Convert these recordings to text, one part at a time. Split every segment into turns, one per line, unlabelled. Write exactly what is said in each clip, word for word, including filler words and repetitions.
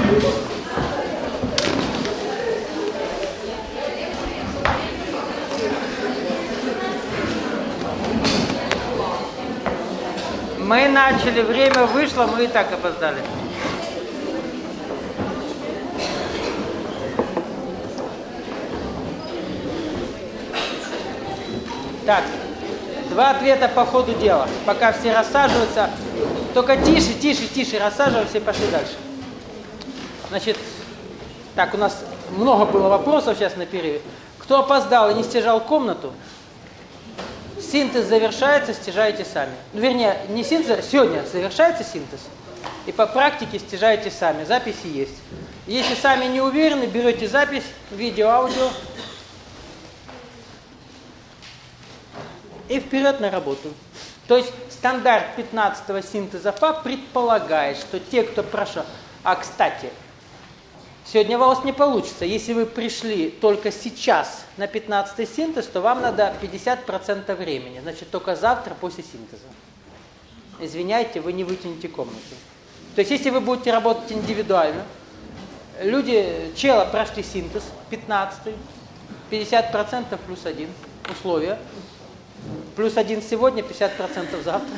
Мы начали, время вышло, мы и так опоздали. Так, два ответа по ходу дела. Пока все рассаживаются, только тише, тише, тише рассаживаемся и пошли дальше. Значит, так, у нас много было вопросов сейчас на перерыве. Кто опоздал и не стяжал комнату, синтез завершается, стяжаете сами. Ну, вернее, не синтез, сегодня завершается синтез. И по практике стяжаете сами. Записи есть. Если сами не уверены, берете запись, видео, аудио. И вперед на работу. То есть стандарт пятнадцатого синтеза ФА предполагает, что те, кто прошел... А, кстати, сегодня у вас не получится. Если вы пришли только сейчас на пятнадцатый синтез, то вам надо пятьдесят процентов времени. Значит, только завтра после синтеза. Извиняйте, вы не вытянете комнату. То есть, если вы будете работать индивидуально, люди, чела прошли синтез, пятнадцатый, пятьдесят процентов плюс один, условия. Плюс один сегодня, пятьдесят процентов завтра.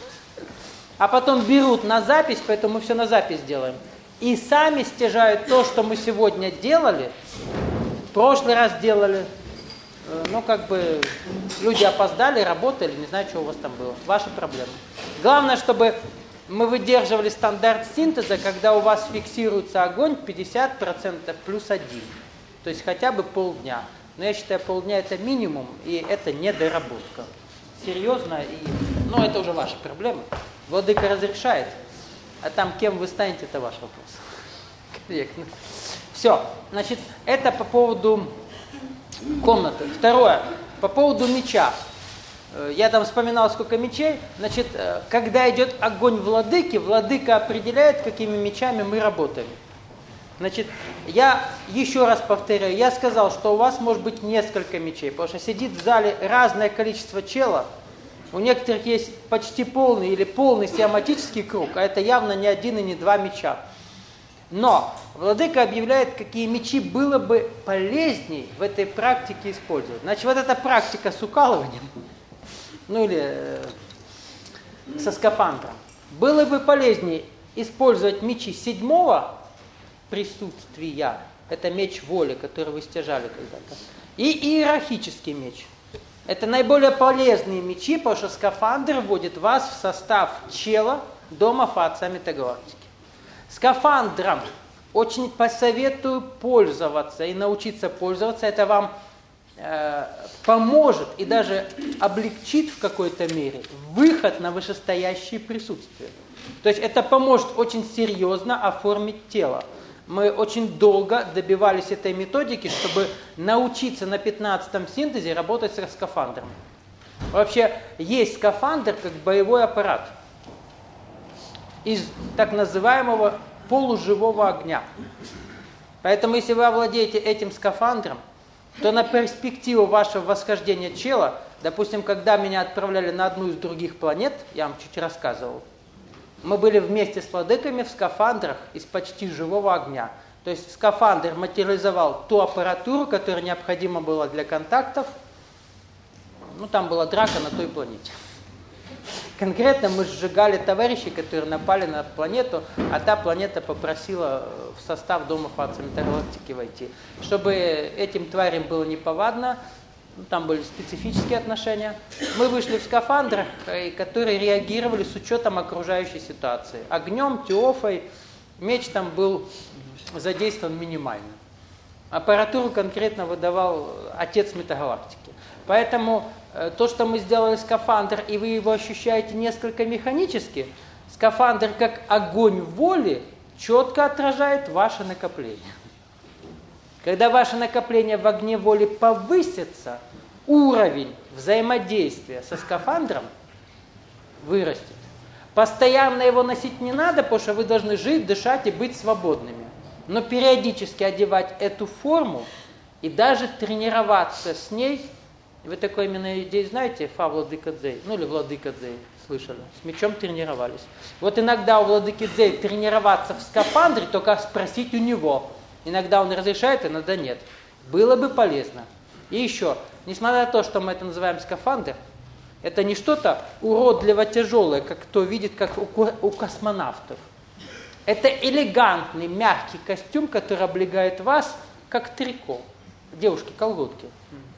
А потом берут на запись, поэтому мы все на запись делаем. И сами стяжают то, что мы сегодня делали, в прошлый раз делали. Ну, как бы, люди опоздали, работали, не знаю, что у вас там было. Ваши проблемы. Главное, чтобы мы выдерживали стандарт синтеза, когда у вас фиксируется огонь пятьдесят процентов плюс один. То есть хотя бы полдня. Но я считаю, полдня это минимум, и это недоработка. Серьезно, и... ну, это уже ваши проблемы. Владыка разрешает. А там, кем вы станете, это ваш вопрос. Корректно. Все. Значит, это по поводу комнаты. Второе. По поводу меча. Я там вспоминал, сколько мечей. Значит, когда идет огонь владыки, владыка определяет, какими мечами мы работаем. Значит, я еще раз повторяю, я сказал, что у вас может быть несколько мечей, потому что сидит в зале разное количество чела. У некоторых есть почти полный или полный сиаматический круг, а это явно не один и не два меча. Но владыка объявляет, какие мечи было бы полезней в этой практике использовать. Значит, вот эта практика с укалыванием, ну или э, со скафандром, было бы полезней использовать мечи седьмого присутствия, это меч воли, который вы стяжали когда-то, и иерархический меч. Это наиболее полезные мечи, потому что скафандр вводит вас в состав чела дома Фа Метагалактики. Скафандром очень посоветую пользоваться и научиться пользоваться. Это вам э, поможет и даже облегчит в какой-то мере выход на вышестоящие присутствия. То есть это поможет очень серьезно оформить тело. Мы очень долго добивались этой методики, чтобы научиться на пятнадцатом синтезе работать со скафандром. Вообще есть скафандр как боевой аппарат из так называемого полуживого огня. Поэтому если вы овладеете этим скафандром, то на перспективу вашего восхождения чела, допустим, когда меня отправляли на одну из других планет, я вам чуть рассказывал, мы были вместе с владыками в скафандрах из почти живого огня. То есть скафандр материализовал ту аппаратуру, которая необходима была для контактов. Ну, там была драка на той планете. Конкретно мы сжигали товарищей, которые напали на планету, а та планета попросила в состав Дома Фа Метагалактики войти. Чтобы этим тварям было неповадно, там были специфические отношения. Мы вышли в скафандрах, которые реагировали с учетом окружающей ситуации. Огнем, теофой, меч там был задействован минимально. Аппаратуру конкретно выдавал отец метагалактики. Поэтому то, что мы сделали скафандр, и вы его ощущаете несколько механически, скафандр как огонь воли четко отражает ваше накопление. Когда ваше накопление в огне воли повысится, уровень взаимодействия со скафандром вырастет. Постоянно его носить не надо, потому что вы должны жить, дышать и быть свободными. Но периодически одевать эту форму и даже тренироваться с ней. Вы такой именно идею знаете, Фа Владыка Дзей, ну или Владыка Дзей. Слышали? С мечом тренировались. Вот иногда у владыки Цзэй тренироваться в скафандре, только спросить у него. Иногда он разрешает, иногда нет. Было бы полезно. И еще, несмотря на то, что мы это называем скафандр, это не что-то уродливо тяжелое, как кто видит, как у, у космонавтов. Это элегантный, мягкий костюм, который облегает вас, как трико. Девушки, колготки.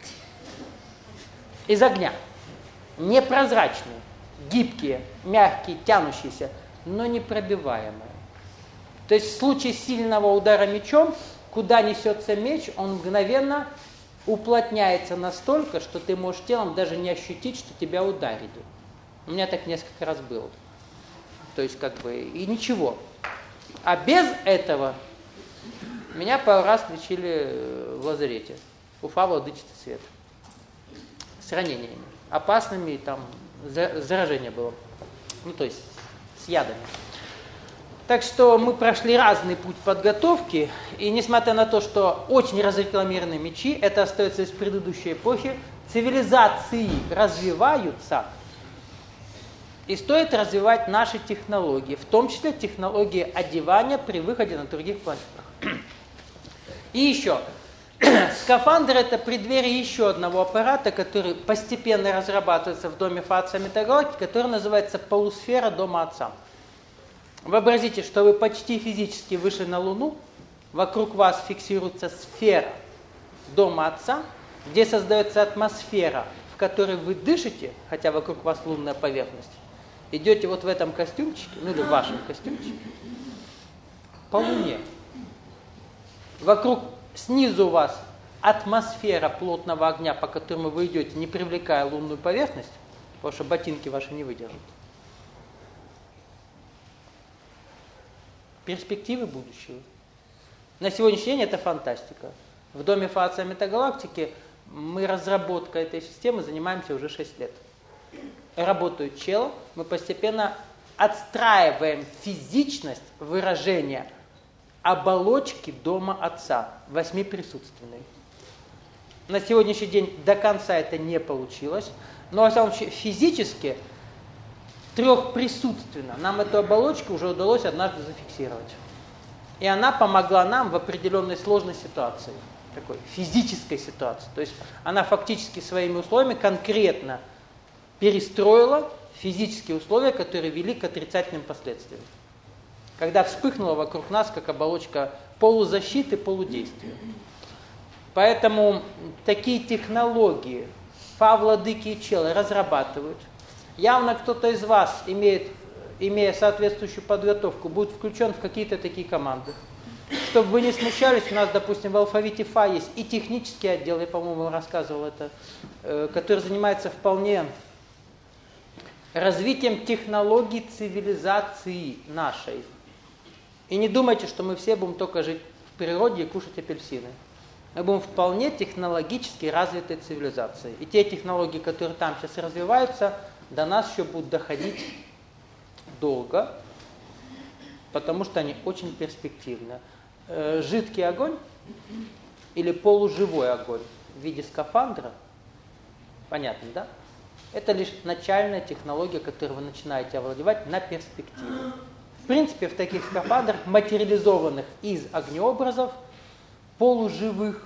Из огня. Непрозрачные, гибкие, мягкие, тянущиеся, но непробиваемые. То есть в случае сильного удара мечом, куда несется меч, он мгновенно уплотняется настолько, что ты можешь телом даже не ощутить, что тебя ударили. У меня так несколько раз было. То есть как бы и ничего. А без этого меня пару раз лечили в лазарете. Уфа, Владычица Света. С ранениями. Опасными, и там заражение было. Ну, то есть с ядами. Так что мы прошли разный путь подготовки, и несмотря на то, что очень разрекламированы мечи, это остается из предыдущей эпохи, цивилизации развиваются, и стоит развивать наши технологии, в том числе технологии одевания при выходе на других планетах. И еще, скафандр – это преддверие еще одного аппарата, который постепенно разрабатывается в доме Фа-Отца Метагалактики, который называется полусфера Дома Отца. Вообразите, что вы почти физически вышли на Луну, вокруг вас фиксируется сфера Дома Отца, где создается атмосфера, в которой вы дышите, хотя вокруг вас лунная поверхность, идете вот в этом костюмчике, ну или в вашем костюмчике, по Луне. Вокруг, снизу у вас атмосфера плотного огня, по которому вы идете, не привлекая лунную поверхность, потому что ботинки ваши не выдержат. Перспективы будущего. На сегодняшний день это фантастика. В доме Фа-Отца Метагалактики мы разработкой этой системы занимаемся уже шесть лет. Работают чело, мы постепенно отстраиваем физичность выражения оболочки Дома Отца, восьмиприсутственной. На сегодняшний день до конца это не получилось, но во всяком случае физически трехприсутственно нам эту оболочку уже удалось однажды зафиксировать. И она помогла нам в определенной сложной ситуации, такой физической ситуации. То есть она фактически своими условиями конкретно перестроила физические условия, которые вели к отрицательным последствиям. Когда вспыхнула вокруг нас, как оболочка полузащиты, полудействия. Поэтому такие технологии Фа, Владыки и Челы разрабатывают. Явно кто-то из вас, имеет, имея соответствующую подготовку, будет включен в какие-то такие команды. Чтобы вы не смущались, у нас, допустим, в алфавите Фа есть и технический отдел, я, по-моему, рассказывал это, э, который занимается вполне развитием технологий цивилизации нашей. И не думайте, что мы все будем только жить в природе и кушать апельсины. Мы будем вполне технологически развитой цивилизацией. И те технологии, которые там сейчас развиваются, до нас еще будут доходить долго, потому что они очень перспективны. Жидкий огонь или полуживой огонь в виде скафандра, понятно, да? Это лишь начальная технология, которую вы начинаете овладевать на перспективу. В принципе, в таких скафандрах, материализованных из огнеобразов, полуживых,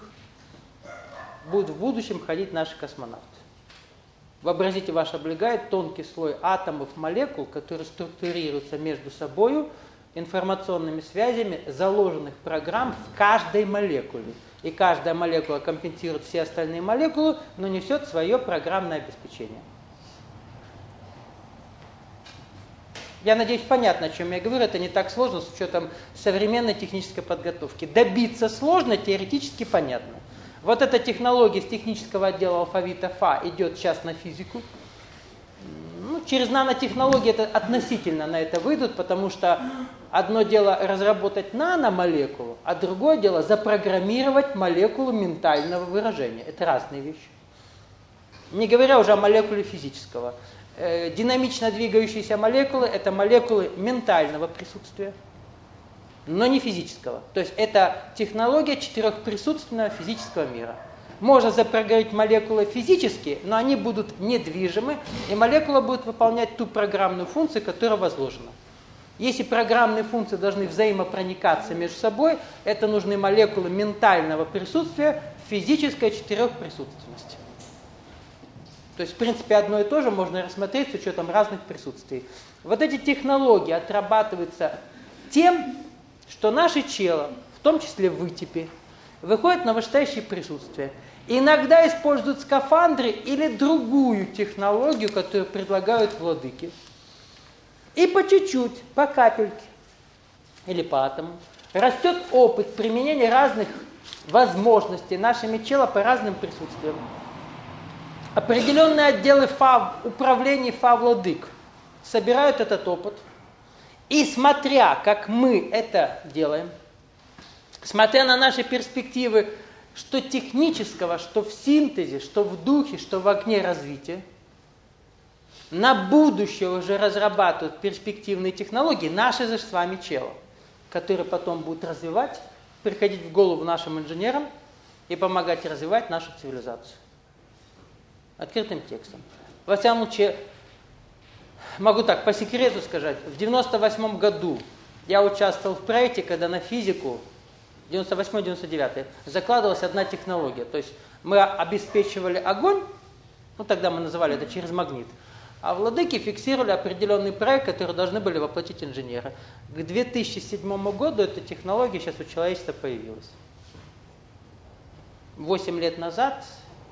будут в будущем ходить наши космонавты. Вообразите, вас облегает тонкий слой атомов, молекул, которые структурируются между собой информационными связями заложенных программ в каждой молекуле. И каждая молекула компенсирует все остальные молекулы, но несет свое программное обеспечение. Я надеюсь, понятно, о чем я говорю. Это не так сложно с учетом современной технической подготовки. Добиться сложно, теоретически понятно. Вот эта технология с технического отдела алфавита Фа идет сейчас на физику. Ну, через нанотехнологии это относительно на это выйдут, потому что одно дело разработать наномолекулу, а другое дело запрограммировать молекулу ментального выражения. Это разные вещи. Не говоря уже о молекуле физического. Э, динамично двигающиеся молекулы – это молекулы ментального присутствия, но не физического. То есть это технология четырехприсутственного физического мира. можно запрограммировать молекулы физически, но они будут недвижимы, и молекула будет выполнять ту программную функцию, которая возложена. Если программные функции должны взаимопроникаться между собой, это нужны молекулы ментального присутствия в физической четырехприсутственности. То есть, в принципе, одно и то же можно рассмотреть с учетом разных присутствий. Вот эти технологии отрабатываются тем, что наше тело, в том числе вытепи, выходит на вышестоящее присутствие. И иногда используют скафандры или другую технологию, которую предлагают владыки. И по чуть-чуть, по капельке или по атому растет опыт применения разных возможностей нашими тела по разным присутствиям. Определенные отделы фа, управления фа-владык собирают этот опыт. И смотря, как мы это делаем, смотря на наши перспективы, что технического, что в синтезе, что в духе, что в огне развития, на будущее уже разрабатывают перспективные технологии, наши же с вами тело, которые потом будут развивать, приходить в голову нашим инженерам и помогать развивать нашу цивилизацию. Открытым текстом. Во всяком случае, могу так, по секрету сказать, в девяносто восьмом году я участвовал в проекте, когда на физику, девяносто восьмой — девяносто девятый, закладывалась одна технология. То есть мы обеспечивали огонь, ну тогда мы называли это через магнит, а владыки фиксировали определенный проект, который должны были воплотить инженеры. К две тысячи седьмому году эта технология сейчас у человечества появилась. Восемь лет назад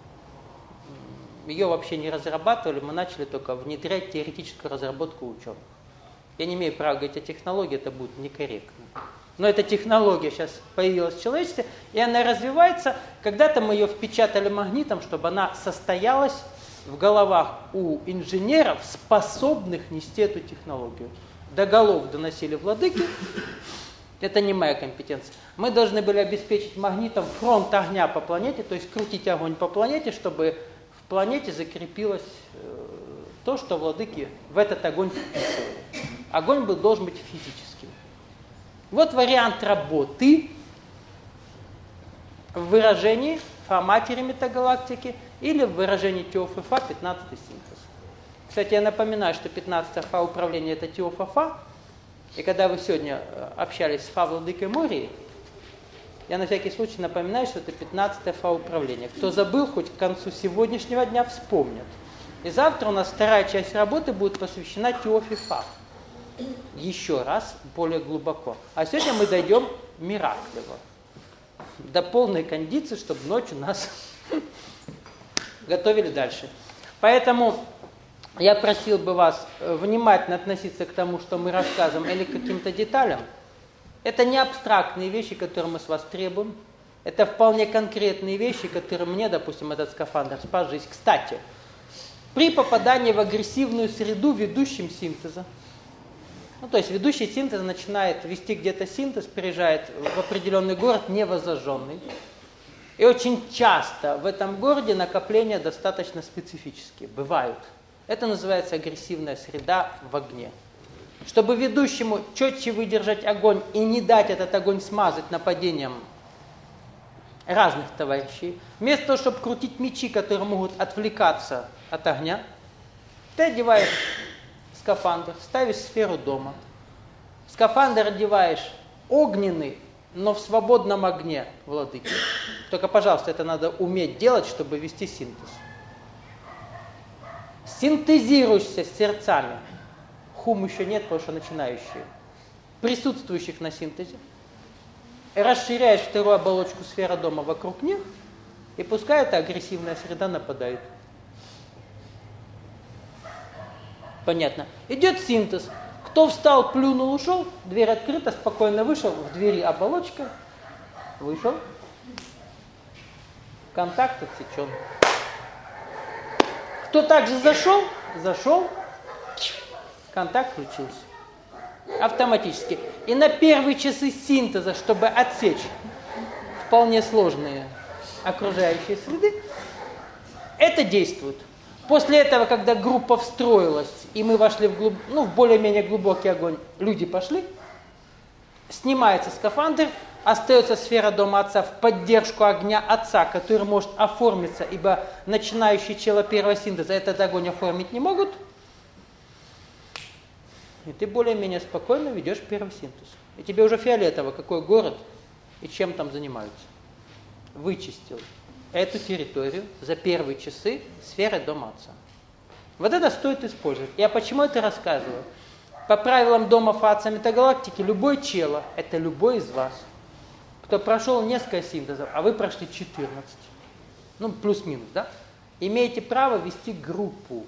ее вообще не разрабатывали, мы начали только внедрять теоретическую разработку ученых. Я не имею права говорить о технологии, это будет некорректно. Но эта технология сейчас появилась в человечестве, и она развивается. Когда-то мы ее впечатали магнитом, чтобы она состоялась в головах у инженеров, способных нести эту технологию. До голов доносили владыки. Это не моя компетенция. Мы должны были обеспечить магнитом фронт огня по планете, то есть крутить огонь по планете, чтобы в планете закрепилось э, то, что владыки в этот огонь вписывали. Огонь был, должен быть физическим. Вот вариант работы в выражении Фа-матери метагалактики или в выражении Теофа пятнадцатый синтез. Кстати, я напоминаю, что пятнадцатое Фа управление это Теофа. И когда вы сегодня общались с Фа-владыкой Мории, я на всякий случай напоминаю, что это пятнадцатое Фа управление. Кто забыл, хоть к концу сегодняшнего дня вспомнит. И завтра у нас вторая часть работы будет посвящена Теофе Фа. Еще раз, более глубоко. А сегодня мы дойдем Мираклево. До полной кондиции, чтобы ночью нас готовили дальше. Поэтому я просил бы вас внимательно относиться к тому, что мы рассказываем, или к каким-то деталям. Это не абстрактные вещи, которые мы с вас требуем. Это вполне конкретные вещи, которые мне, допустим, этот скафандр спас жизнь. Кстати, при попадании в агрессивную среду ведущим синтеза, ну, то есть ведущий синтез начинает вести где-то синтез, приезжает в определенный город невозожженный. И очень часто в этом городе накопления достаточно специфические, бывают. Это называется агрессивная среда в огне. Чтобы ведущему четче выдержать огонь и не дать этот огонь смазать нападением разных товарищей, вместо того, чтобы крутить мечи, которые могут отвлекаться от огня, ты одеваешь скафандр, ставишь сферу дома. В скафандр одеваешь огненный, но в свободном огне владыки. Только, пожалуйста, это надо уметь делать, чтобы вести синтез. Синтезируешься с сердцами. Хум еще нет, потому что начинающие. Присутствующих на синтезе. Расширяешь вторую оболочку сферы дома вокруг них, и пускай эта агрессивная среда нападает. Понятно. Идет синтез. Кто встал, плюнул, ушел, дверь открыта, спокойно вышел, в двери оболочка, вышел, контакт отсечен. Кто также зашел, зашел, контакт включился. Автоматически. И на первые часы синтеза, чтобы отсечь вполне сложные окружающие среды, это действует. После этого, когда группа встроилась, и мы вошли в, глуб... ну, в более-менее глубокий огонь, люди пошли, Снимается скафандр, остается сфера дома Отца в поддержку огня Отца, который может оформиться, ибо начинающие чела первого синтеза этот огонь оформить не могут. И ты более-менее спокойно ведешь первый синтез. И тебе уже фиолетово, какой город и чем там занимаются. Вычистил эту территорию за первые часы сферы дома Отца. Вот это стоит использовать. Я почему это рассказываю? По правилам дома Фаца метагалактики, любой чело, это любой из вас, кто прошел несколько синтезов, а вы прошли четырнадцать, ну плюс-минус, да, имеете право вести группу.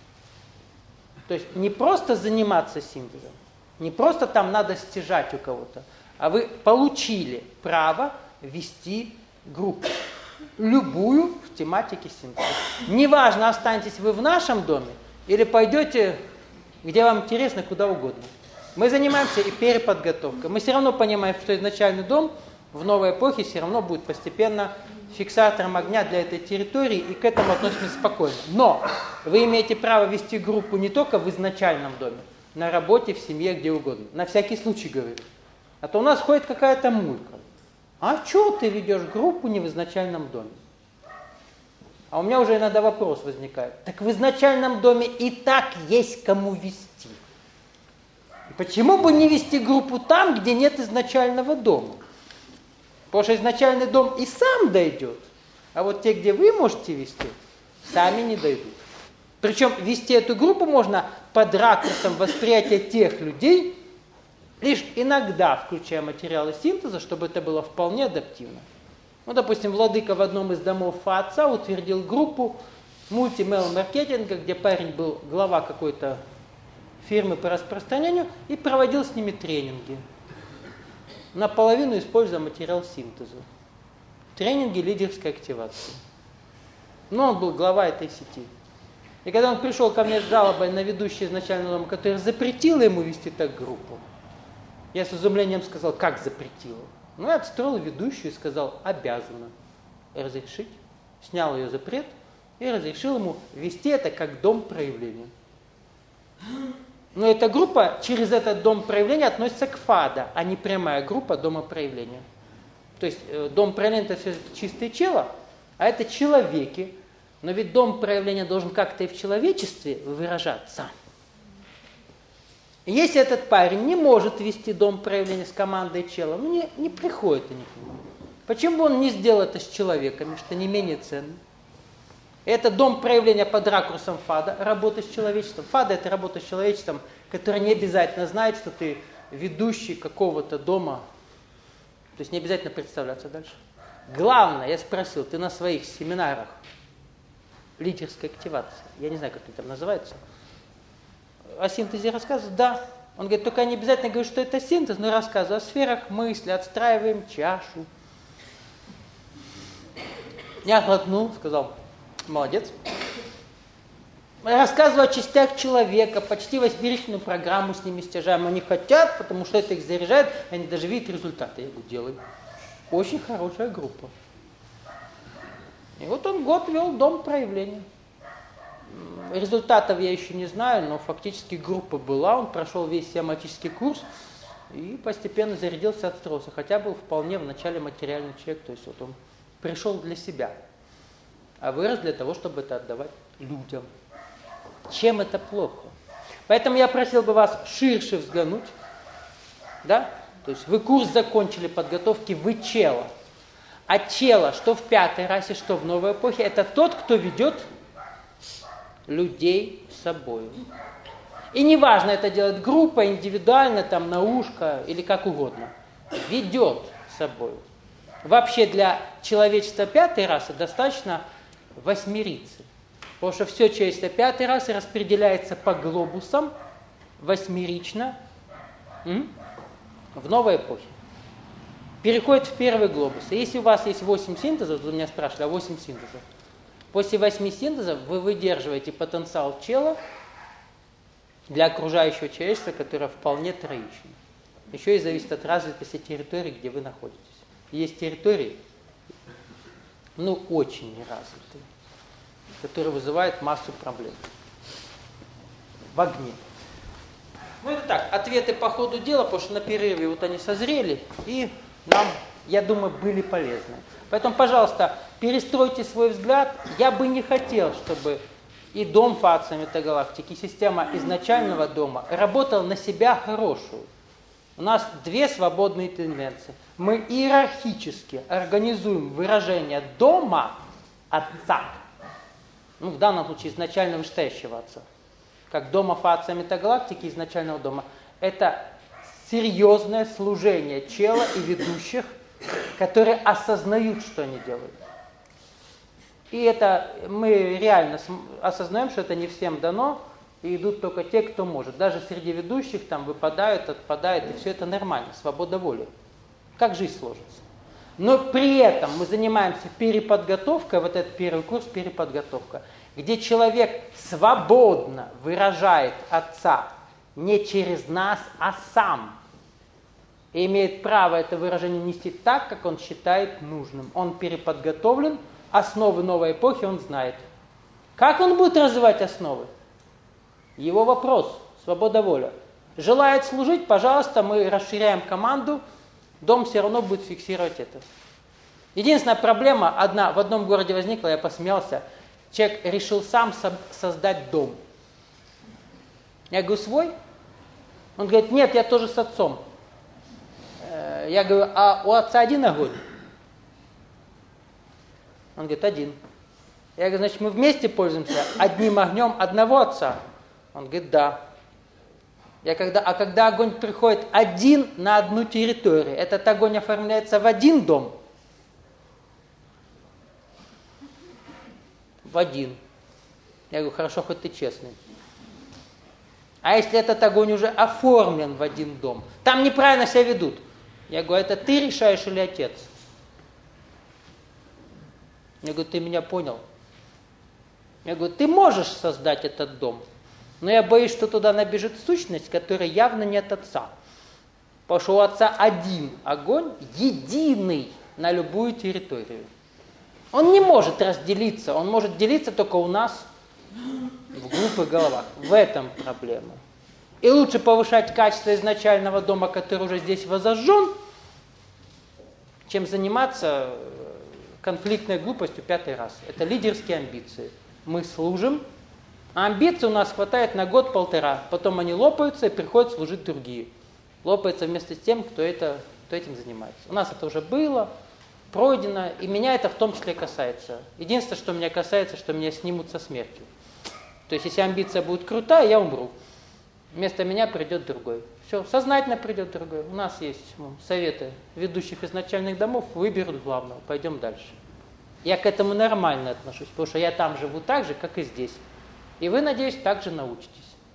То есть не просто заниматься синтезом, не просто там надо стяжать у кого-то, а вы получили право вести группу. Любую в тематике синтеза. Неважно, останетесь вы в нашем доме или пойдете, где вам интересно, куда угодно. Мы занимаемся и переподготовкой. Мы все равно понимаем, что изначальный дом в новой эпохе все равно будет постепенно фиксатором огня для этой территории, и к этому относимся спокойно. Но вы имеете право вести группу не только в изначальном доме, на работе, в семье, где угодно. На всякий случай говорю. А то у нас ходит какая-то мулька. А что ты ведешь группу не в изначальном доме? А у меня уже иногда вопрос возникает. Так в изначальном доме и так есть кому вести. И почему бы не вести группу там, где нет изначального дома? Потому что изначальный дом и сам дойдет. А вот те, где вы можете вести, сами не дойдут. Причем вести эту группу можно под ракурсом восприятия тех людей, лишь иногда включая материалы синтеза, чтобы это было вполне адаптивно. Ну, допустим, владыка в одном из домов Фаца утвердил группу мультимейл-маркетинга, где парень был глава какой-то фирмы по распространению и проводил с ними тренинги. Наполовину используя материал синтеза. Тренинги лидерской активации. Но он был глава этой сети. И когда он пришел ко мне с жалобой на ведущий изначального дома, который запретила ему вести так группу, я с изумлением сказал, как запретила? Ну, я отстроил ведущую и сказал, обязана разрешить. Снял ее запрет и разрешил ему вести это как дом проявления. Но эта группа через этот дом проявления относится к ФАДа, а не прямая группа дома проявления. То есть э, дом проявления это все чистое чело, а это человеки. Но ведь дом проявления должен как-то и в человечестве выражаться. И если этот парень не может вести дом проявления с командой чела, ну не, не приходит они к нему. Почему бы он не сделал это с человеками, что не менее ценно? Это дом проявления под ракурсом ФАДа, работа с человечеством. ФАДа – это работа с человечеством, которая не обязательно знает, что ты ведущий какого-то дома. То есть не обязательно представляться дальше. Главное, я спросил, ты на своих семинарах лидерской активации, я не знаю, как это там называется, о синтезе рассказывают? Да. Он говорит, только не обязательно говорит, что это синтез, но рассказываю о сферах мысли, отстраиваем чашу. Я глотнул, сказал, молодец. Рассказываю о частях человека, почти восьмеричную программу с ними стяжаем. Они хотят, потому что это их заряжает, они даже видят результаты. Я говорю, делай. Очень хорошая группа. И вот он год вел дом проявления. Результатов я еще не знаю, но фактически группа была, он прошел весь сиаматический курс и постепенно зарядился, отстроился. Хотя был вполне в начале материальный человек, то есть вот он пришел для себя, а вырос для того, чтобы это отдавать людям. Чем это плохо? Поэтому я просил бы вас ширше взглянуть, да? То есть вы курс закончили подготовки, вы чело. А чело, что в пятой расе, что в новой эпохе, это тот, кто ведет людей с собой. И неважно, это делает группа, индивидуально, там, на ушко или как угодно. Ведет с собой. Вообще для человечества пятой расы достаточно восьмерицы. Потому что все человечество пятой расы распределяется по глобусам восьмерично м? в новой эпохе. Переходит в первый глобус. И если у вас есть восемь синтезов, вы меня спрашивали, а восемь синтезов, после восьми синтезов вы выдерживаете потенциал чела для окружающего человечества, которое вполне троично. Еще и зависит от развитости территории, где вы находитесь. Есть территории, ну, очень неразвитые, которые вызывают массу проблем. В огне. Ну это так, ответы по ходу дела, потому что на перерыве вот они созрели и нам, я думаю, были полезны. Поэтому, пожалуйста, перестройте свой взгляд. Я бы не хотел, чтобы и дом Фация метагалактики, и система изначального дома работала на себя хорошую. У нас две свободные тенденции. Мы иерархически организуем выражение дома Отца, ну, в данном случае изначально вышестоящего Отца, как дома Фация метагалактики, изначального дома. Это серьезное служение чела и ведущих, которые осознают, что они делают. И это мы реально осознаем, что это не всем дано, и идут только те, кто может. Даже среди ведущих там выпадают, отпадают, и все это нормально, свобода воли. Как жизнь сложится. Но при этом мы занимаемся переподготовкой, вот этот первый курс переподготовка, где человек свободно выражает Отца не через нас, а сам. И имеет право это выражение нести так, как он считает нужным. Он переподготовлен, основы новой эпохи он знает. Как он будет развивать основы? Его вопрос, свобода воли. Желает служить, пожалуйста, мы расширяем команду, дом все равно будет фиксировать это. Единственная проблема, одна, в одном городе возникла, я посмеялся, человек решил сам со- создать дом. Я говорю, свой? Он говорит, нет, я тоже с отцом. Я говорю, а у отца один огонь? Он говорит, один. Я говорю, значит, мы вместе пользуемся одним огнем одного отца? Он говорит, да. Я когда, а когда огонь приходит один на одну территорию, этот огонь оформляется в один дом? В один. Я говорю, хорошо, хоть ты честный. А если этот огонь уже оформлен в один дом? Там неправильно себя ведут. Я говорю, это ты решаешь или отец? Я говорю, ты меня понял? Я говорю, ты можешь создать этот дом, но я боюсь, что туда набежит сущность, которая явно не от отца. Потому что у отца один огонь, единый на любую территорию. Он не может разделиться, он может делиться только у нас в глупых головах. В этом проблема. И лучше повышать качество изначального дома, который уже здесь возожжен, чем заниматься конфликтной глупостью пятый раз. Это лидерские амбиции. Мы служим, а амбиций у нас хватает на год-полтора. Потом они лопаются и приходят служить другие. Лопаются вместе с тем, кто, это, кто этим занимается. У нас это уже было, пройдено, и меня это в том числе касается. Единственное, что меня касается, что меня снимут со смертью. То есть, если амбиция будет крутая, я умру. Вместо меня придет другой. Все, сознательно придет другой. У нас есть ну, советы ведущих изначальных домов, выберут главного, пойдем дальше. Я к этому нормально отношусь, потому что я там живу так же, как и здесь. И вы, надеюсь, так же научитесь.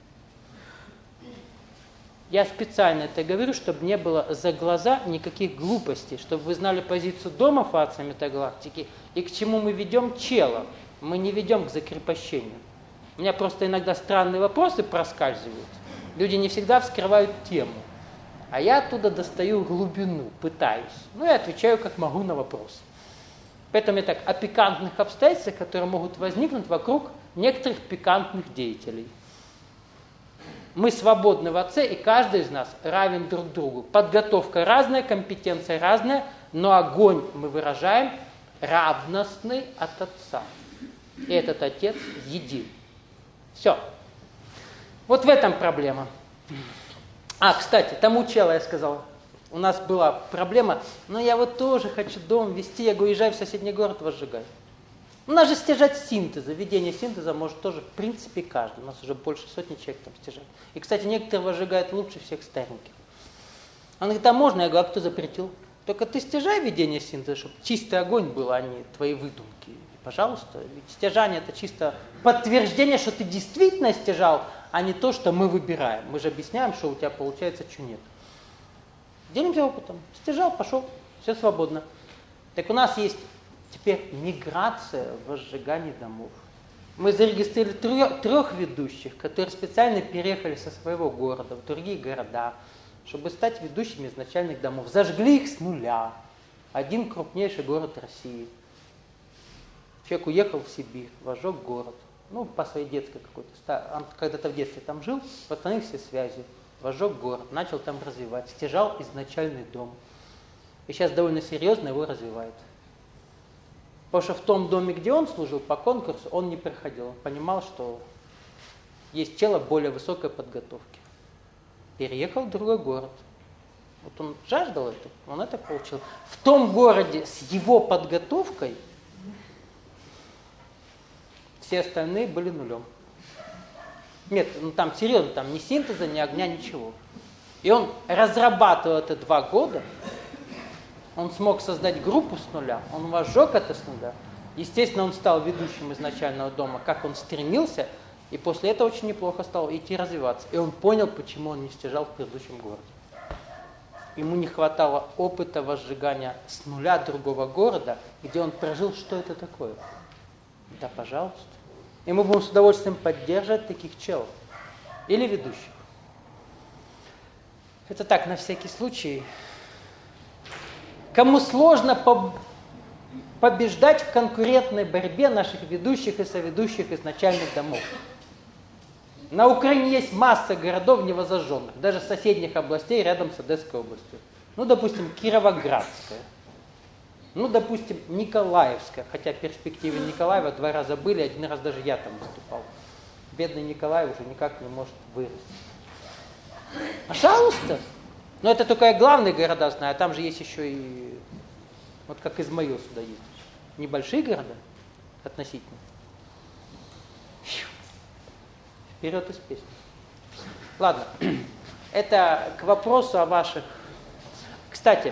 Я специально это говорю, чтобы не было за глаза никаких глупостей, чтобы вы знали позицию дома Фация метагалактики и к чему мы ведем чела. Мы не ведем к закрепощению. У меня просто иногда странные вопросы проскальзывают. Люди не всегда вскрывают тему. А я оттуда достаю глубину, пытаюсь. Ну и отвечаю как могу на вопрос. Поэтому я так о пикантных обстоятельствах, которые могут возникнуть вокруг некоторых пикантных деятелей. Мы свободны в Отце, и каждый из нас равен друг другу. Подготовка разная, компетенция разная, но огонь мы выражаем равностный от Отца. И этот Отец един. Все. Вот в этом проблема. А, кстати, тому челу я сказал, у нас была проблема, но я вот тоже хочу дом вести, я говорю, езжай в соседний город, возжигай. У нас же стяжать синтеза, ведение синтеза может тоже, в принципе, каждый. У нас уже больше сотни человек там стяжает. И, кстати, некоторые возжигают лучше всех стареньких. Он говорит, а можно? Я говорю, а кто запретил? Только ты стяжай ведение синтеза, чтобы чистый огонь был, а не твои выдумки. Пожалуйста. Ведь стяжание это чисто подтверждение, что ты действительно стяжал, а не то, что мы выбираем. Мы же объясняем, что у тебя получается, что нет. Делимся опытом. Стяжал, пошел, все свободно. Так у нас есть теперь миграция в возжигании домов. Мы зарегистрировали трех, трех ведущих, которые специально переехали со своего города в другие города, чтобы стать ведущими изначальных домов. Зажгли их с нуля. Один крупнейший город России. Человек уехал в Сибирь, возжег город. Ну, по своей детской какой-то. Он когда-то в детстве там жил, восстановил все связи. возжег город, начал там развивать, стяжал изначальный дом. И сейчас довольно серьезно его развивает. Потому что в том доме, где он служил по конкурсу, он не проходил. Он понимал, что есть тело более высокой подготовки. Переехал в другой город. Вот он жаждал этого, он это получил. В том городе с его подготовкой все остальные были нулем. Нет, ну там серьезно, там ни синтеза, ни огня, ничего. И он разрабатывал это два года. Он смог создать группу с нуля, он возжег это с нуля. Естественно, он стал ведущим изначального дома, как он стремился, и после этого очень неплохо стал идти развиваться. И он понял, почему он не стяжал в предыдущем городе. Ему не хватало опыта возжигания с нуля другого города, где он прожил, что это такое. Да, пожалуйста. И мы будем с удовольствием поддерживать таких челов. Или ведущих. Это так, на всякий случай. Кому сложно по- побеждать в конкурентной борьбе наших ведущих и соведущих из начальных домов. На Украине есть масса городов невозожженных, даже соседних областей рядом с Одесской областью. Ну, допустим, Кировоградская. Ну, допустим, Николаевская, хотя в перспективе Николаева два раза были, один раз даже я там выступал. Бедный Николай уже никак не может вырасти. Пожалуйста. Но это только я главные города знаю, а там же есть еще и, вот как Измаил сюда ездишь, небольшие города относительно. Вперед из песни. Ладно, это к вопросу о ваших... Кстати,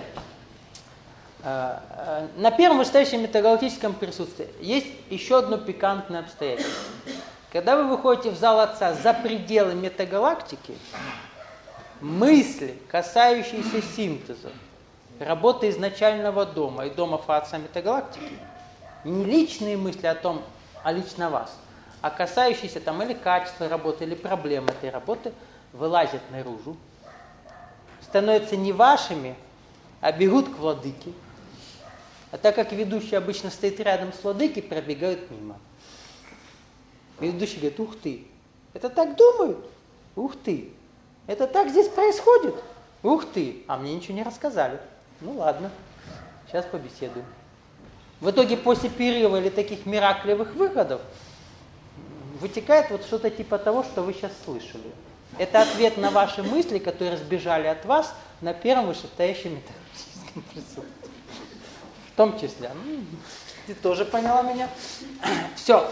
на первом вышестоящем метагалактическом присутствии есть еще одно пикантное обстоятельство. Когда вы выходите в зал Отца за пределы метагалактики, мысли, касающиеся синтеза, работы изначального дома и дома Отца метагалактики, не личные мысли о том, о лично вас, а касающиеся там или качества работы, или проблем этой работы, вылазят наружу, становятся не вашими, а бегут к владыке. А так как ведущий обычно стоит рядом с владыкой, пробегают мимо. И ведущий говорит: ух ты, это так думают? Ух ты, это так здесь происходит? Ух ты, а мне ничего не рассказали. Ну ладно, сейчас побеседуем. В итоге после перерыва или таких мираклевых выходов вытекает вот что-то типа того, что вы сейчас слышали. Это ответ на ваши мысли, которые сбежали от вас на первом вышестоящем метафизическом присутствии. В том числе. Ты тоже поняла меня? Все.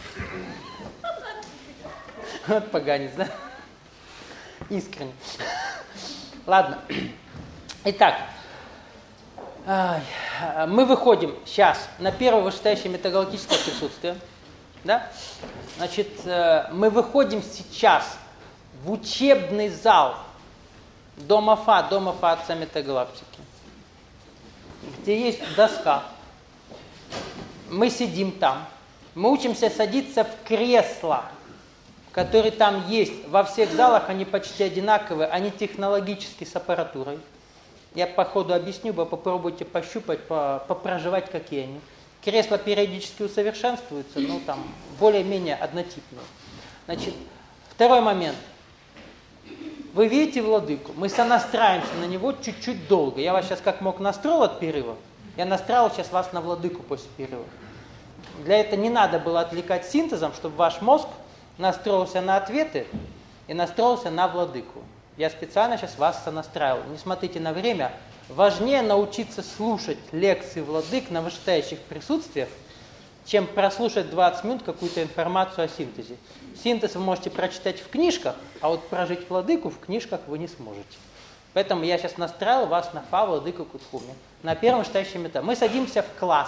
Вот поганец, да? Искренне. Ладно. Итак, мы выходим сейчас на первое вышестоящее метагалактическое присутствие. Да? Значит, мы выходим сейчас в учебный зал Дома Фа, Дома Фа Отца Метагалактики, где есть доска. Мы сидим там. Мы учимся садиться в кресла, которые там есть. Во всех залах они почти одинаковые, они технологически с аппаратурой. Я по ходу объясню, вы попробуйте пощупать, попроживать, какие они. Кресла периодически усовершенствуются, но там более-менее однотипные. Значит, второй момент. Вы видите владыку, мы сонастраиваемся на него чуть-чуть долго. Я вас сейчас как мог настроил от перерыва, я настраивал сейчас вас на владыку после перерыва. Для этого не надо было отвлекать синтезом, чтобы ваш мозг настроился на ответы и настроился на владыку. Я специально сейчас вас сонастраивал. Не смотрите на время. Важнее научиться слушать лекции владык на вышестоящих присутствиях, чем прослушать двадцать минут какую-то информацию о синтезе. Синтез вы можете прочитать в книжках, а вот прожить владыку в книжках вы не сможете. Поэтому я сейчас настраивал вас на Фа Владыку Кутхуми, на первом вышестоящем этапе. Мы садимся в класс.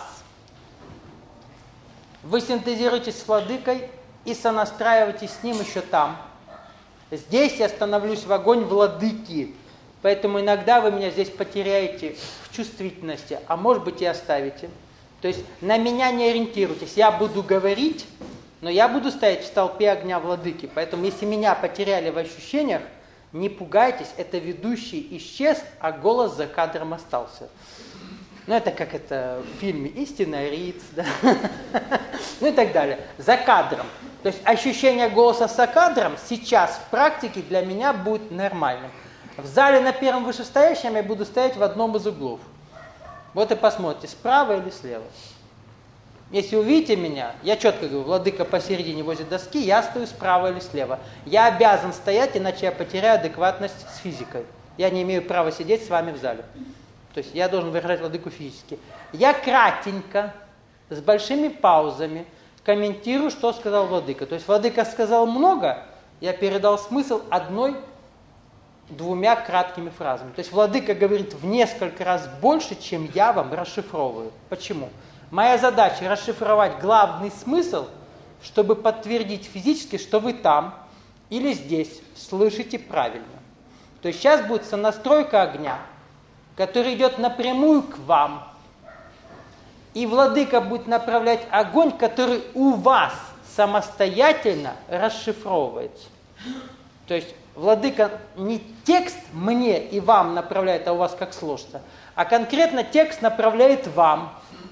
Вы синтезируетесь с владыкой и сонастраиваетесь с ним еще там. Здесь я становлюсь в огонь владыки. Поэтому иногда вы меня здесь потеряете в чувствительности, а может быть и оставите. То есть на меня не ориентируйтесь. Я буду говорить, но я буду стоять в столпе огня владыки. Поэтому если меня потеряли в ощущениях, не пугайтесь, это ведущий исчез, а голос за кадром остался. Ну это как это в фильме «Истинный Риц», да? Ну и так далее. За кадром. То есть ощущение голоса за кадром сейчас в практике для меня будет нормальным. В зале на первом вышестоящем я буду стоять в одном из углов. Вот и посмотрите, справа или слева. Если увидите меня, я четко говорю, владыка посередине возле доски, я стою справа или слева. Я обязан стоять, иначе я потеряю адекватность с физикой. Я не имею права сидеть с вами в зале. То есть я должен выражать владыку физически. Я кратенько, с большими паузами, комментирую, что сказал владыка. То есть владыка сказал много, я передал смысл одной, двумя краткими фразами. То есть владыка говорит в несколько раз больше, чем я вам расшифровываю. Почему? Моя задача расшифровать главный смысл, чтобы подтвердить физически, что вы там или здесь слышите правильно. То есть сейчас будет сонастройка огня, который идет напрямую к вам. И владыка будет направлять огонь, который у вас самостоятельно расшифровывается. То есть владыка не текст мне и вам направляет, а у вас как сложится, а конкретно текст направляет вам.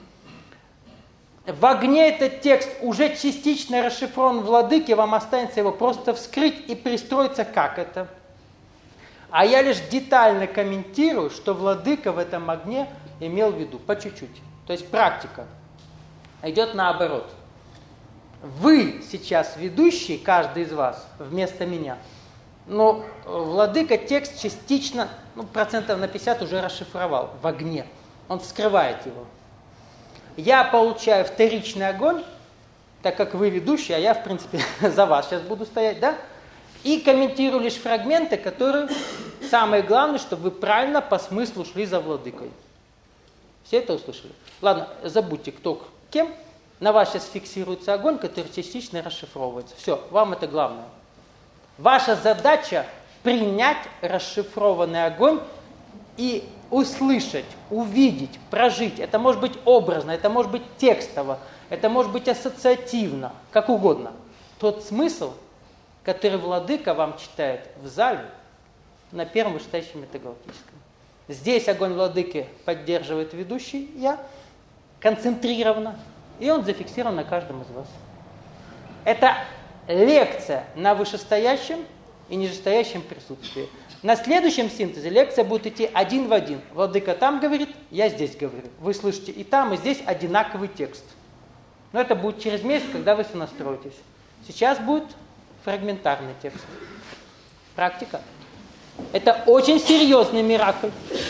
В огне этот текст уже частично расшифрован владыке, вам останется его просто вскрыть и пристроиться, как это. А я лишь детально комментирую, что владыка в этом огне имел в виду, по чуть-чуть. То есть практика идет наоборот. Вы сейчас ведущий, каждый из вас, вместо меня. Но владыка текст частично, ну, процентов на пятьдесят уже расшифровал в огне. Он вскрывает его. Я получаю вторичный огонь, так как вы ведущий, а я, в принципе, за вас сейчас буду стоять, да? И комментирую лишь фрагменты, которые самое главное, чтобы вы правильно по смыслу шли за владыкой. Все это услышали? Ладно, забудьте, кто кем. На вас сейчас фиксируется огонь, который частично расшифровывается. Все, вам это главное. Ваша задача принять расшифрованный огонь и услышать, увидеть, прожить. Это может быть образно, это может быть текстово, это может быть ассоциативно, как угодно. Тот смысл, который владыка вам читает в зале на первом вышестоящем метагалактическом. Здесь огонь владыки поддерживает ведущий я концентрированно, и он зафиксирован на каждом из вас. Это лекция на вышестоящем и нижестоящем присутствии. На следующем синтезе лекция будет идти один в один. Владыка там говорит, я здесь говорю. Вы слышите и там, и здесь одинаковый текст. Но это будет через месяц, когда вы сонастроитесь. Сейчас будет фрагментарный текст. Практика. Это очень серьезный миракль.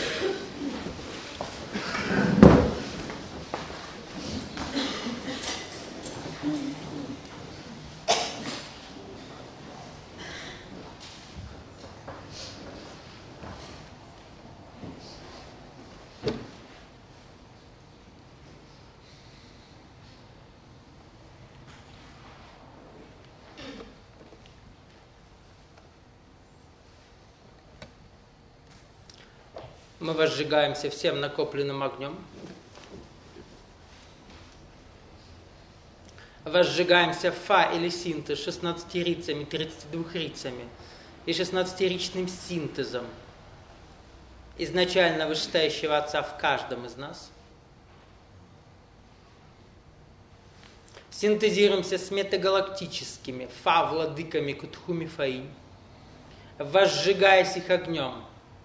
Мы возжигаемся всем накопленным огнем. Возжигаемся фа или синтез шестнадцатирицами, тридцатидвухрицами и шестнадцатиричным синтезом изначально вышестоящего Отца в каждом из нас. Синтезируемся с метагалактическими фа владыками Кутхуми Фаинь, возжигаясь их огнем.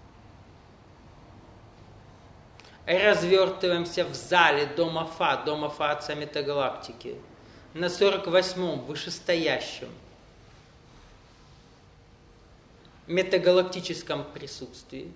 Развертываемся в зале дома Фа, дома Фа Отца Метагалактики, на сорок восьмом вышестоящем метагалактическом присутствии.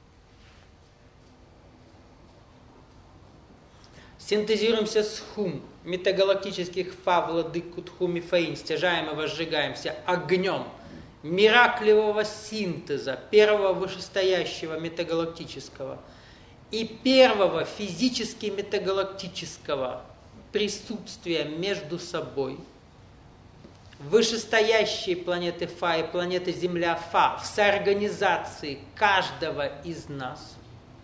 Синтезируемся с Хум, метагалактических Фа, владык Кутхуми Фаинь, стяжаем и возжигаемся огнем мираклевого синтеза, первого вышестоящего метагалактического и первого физически метагалактического присутствия между собой. Вышестоящие планеты Фа и планеты Земля Фа в соорганизации каждого из нас.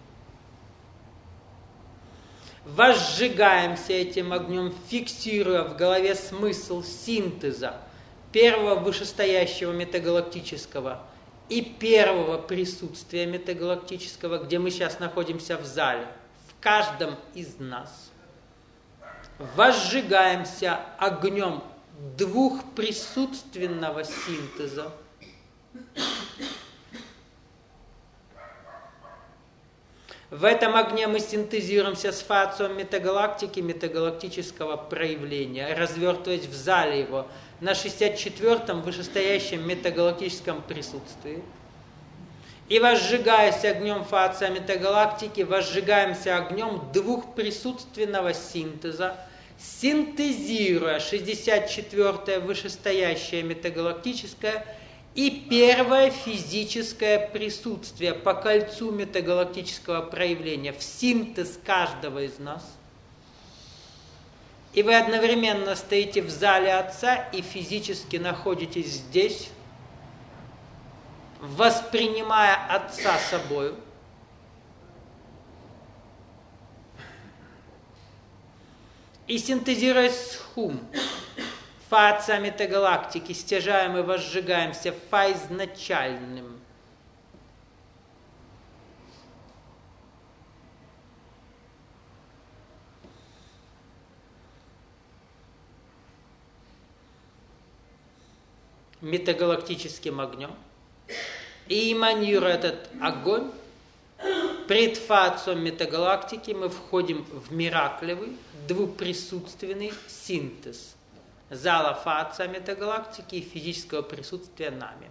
Возжигаемся этим огнем, фиксируя в голове смысл синтеза первого вышестоящего метагалактического и первого присутствия метагалактического, где мы сейчас находимся в зале, в каждом из нас. Возжигаемся огнем двухприсутственного синтеза. В этом огне мы синтезируемся с фацием метагалактики, метагалактического проявления, развертываясь в зале его на шестьдесят четвёртом вышестоящем метагалактическом присутствии. И возжигаясь огнем фация метагалактики, возжигаемся огнем двухприсутственного синтеза, синтезируя шестьдесят четвёртое вышестоящее метагалактическое и первое физическое присутствие по кольцу метагалактического проявления в синтез каждого из нас. И вы одновременно стоите в зале Отца и физически находитесь здесь, воспринимая Отца собою. И синтезируя схум, фация метагалактики, стяжаем и возжигаемся фа изначальным. Метагалактическим огнем. И эманируя этот огонь, пред фацией метагалактики мы входим в мираклевый двуприсутственный синтез зала фация метагалактики и физического присутствия нами.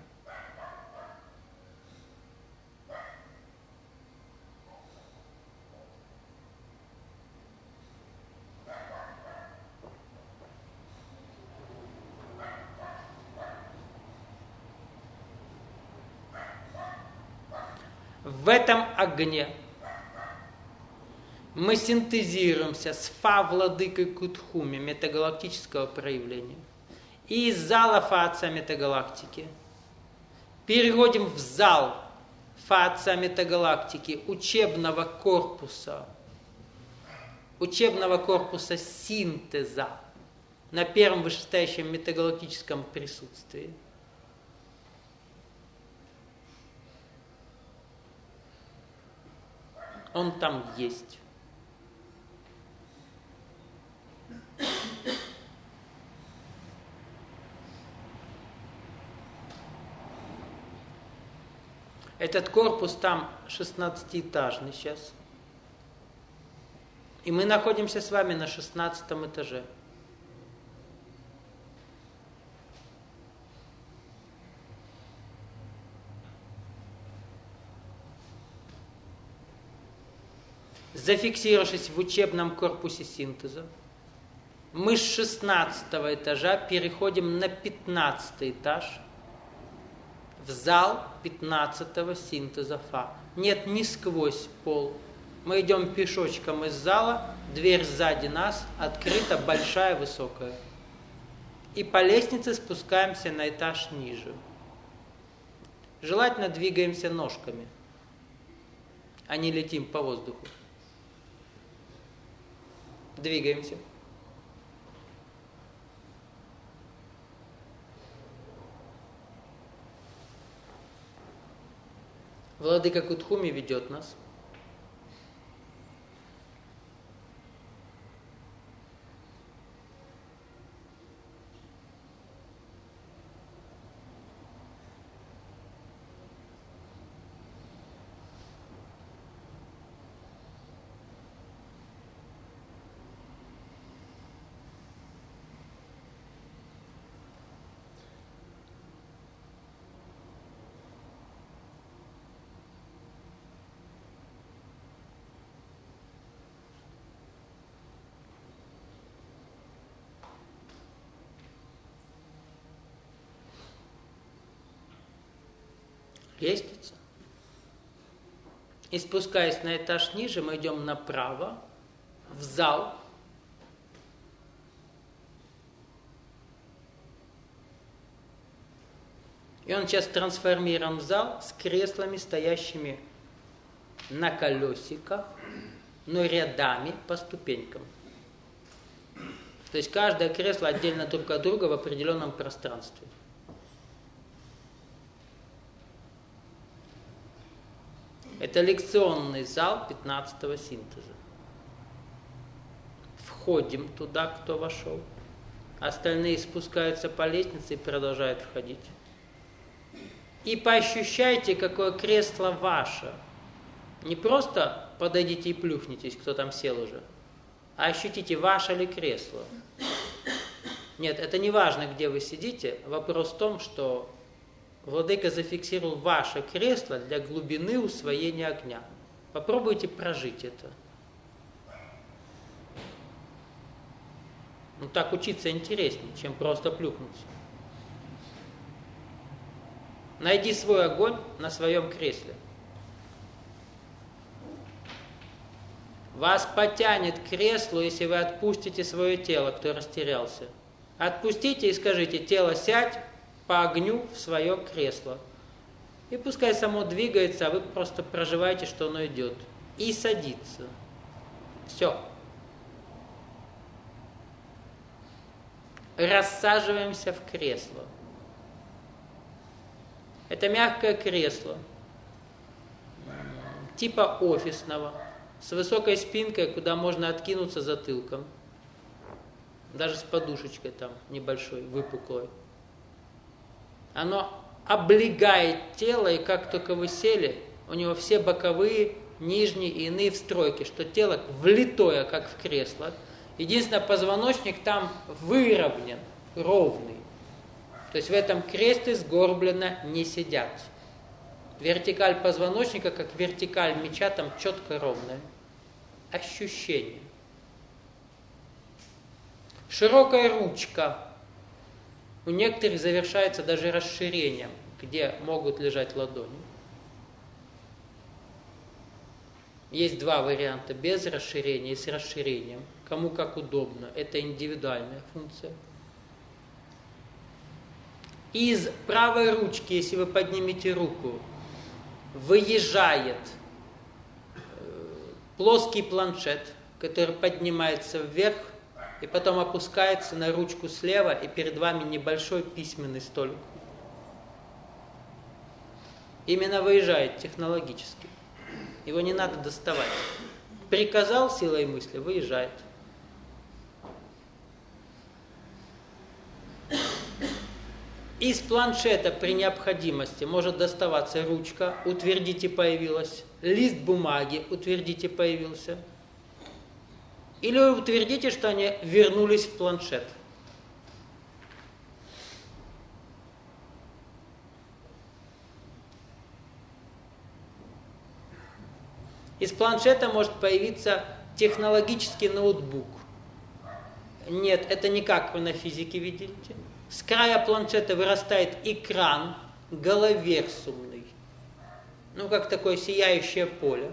В этом огне мы синтезируемся с фа владыкой Кутхуми метагалактического проявления и из зала фация метагалактики переходим в зал фация метагалактики учебного корпуса, учебного корпуса синтеза на первом вышестоящем метагалактическом присутствии. Он там есть. Этот корпус там шестнадцатиэтажный сейчас. И мы находимся с вами на шестнадцатом этаже. Зафиксировавшись в учебном корпусе синтеза, мы с шестнадцатого этажа переходим на пятнадцатый этаж, в зал пятнадцатого синтеза Фа. Нет, не сквозь пол. Мы идем пешочком из зала, дверь сзади нас, открыта, большая, высокая. И по лестнице спускаемся на этаж ниже. Желательно двигаемся ножками, а не летим по воздуху. Двигаемся. Владыка Кутхуми ведет нас. Лестница. И спускаясь на этаж ниже, мы идем направо, в зал. И он сейчас трансформирован в зал с креслами, стоящими на колесиках, но рядами по ступенькам. То есть каждое кресло отдельно друг от друга в определенном пространстве. Это лекционный зал пятнадцатого синтеза. Входим туда, кто вошел. Остальные спускаются по лестнице и продолжают входить. И поощущайте, какое кресло ваше. Не просто подойдите и плюхнитесь, кто там сел уже, а ощутите, ваше ли кресло. Нет, это не важно, где вы сидите. Вопрос в том, что Владыка зафиксировал ваше кресло для глубины усвоения огня. Попробуйте прожить это. Ну так учиться интереснее, чем просто плюхнуться. Найди свой огонь на своем кресле. Вас потянет к креслу, если вы отпустите свое тело, кто растерялся. Отпустите и скажите: тело, сядь по огню в свое кресло. И пускай само двигается, а вы просто проживаете, что оно идет. И садится. Все. Рассаживаемся в кресло. Это мягкое кресло, типа офисного, с высокой спинкой, куда можно откинуться затылком. Даже с подушечкой там небольшой, выпуклой. Оно облегает тело, и как только вы сели, у него все боковые, нижние и иные встройки, что тело влитое, как в кресло. Единственное, позвоночник там выровнен, ровный. То есть в этом кресле сгорбленно не сидят. Вертикаль позвоночника, как вертикаль меча, там четко ровная. Ощущение. Широкая ручка. У некоторых завершается даже расширением, где могут лежать ладони. Есть два варианта: без расширения и с расширением. Кому как удобно. Это индивидуальная функция. Из правой ручки, если вы поднимете руку, выезжает плоский планшет, который поднимается вверх и потом опускается на ручку слева, и перед вами небольшой письменный столик. Именно выезжает технологически. Его не надо доставать. Приказал силой мысли, выезжает. Из планшета при необходимости может доставаться ручка, утвердите, появилась, лист бумаги, утвердите, появился. Или вы утвердите, что они вернулись в планшет. Из планшета может появиться технологический ноутбук. Нет, это не как вы на физике видите. С края планшета вырастает экран головерсумный. Ну, как такое сияющее поле.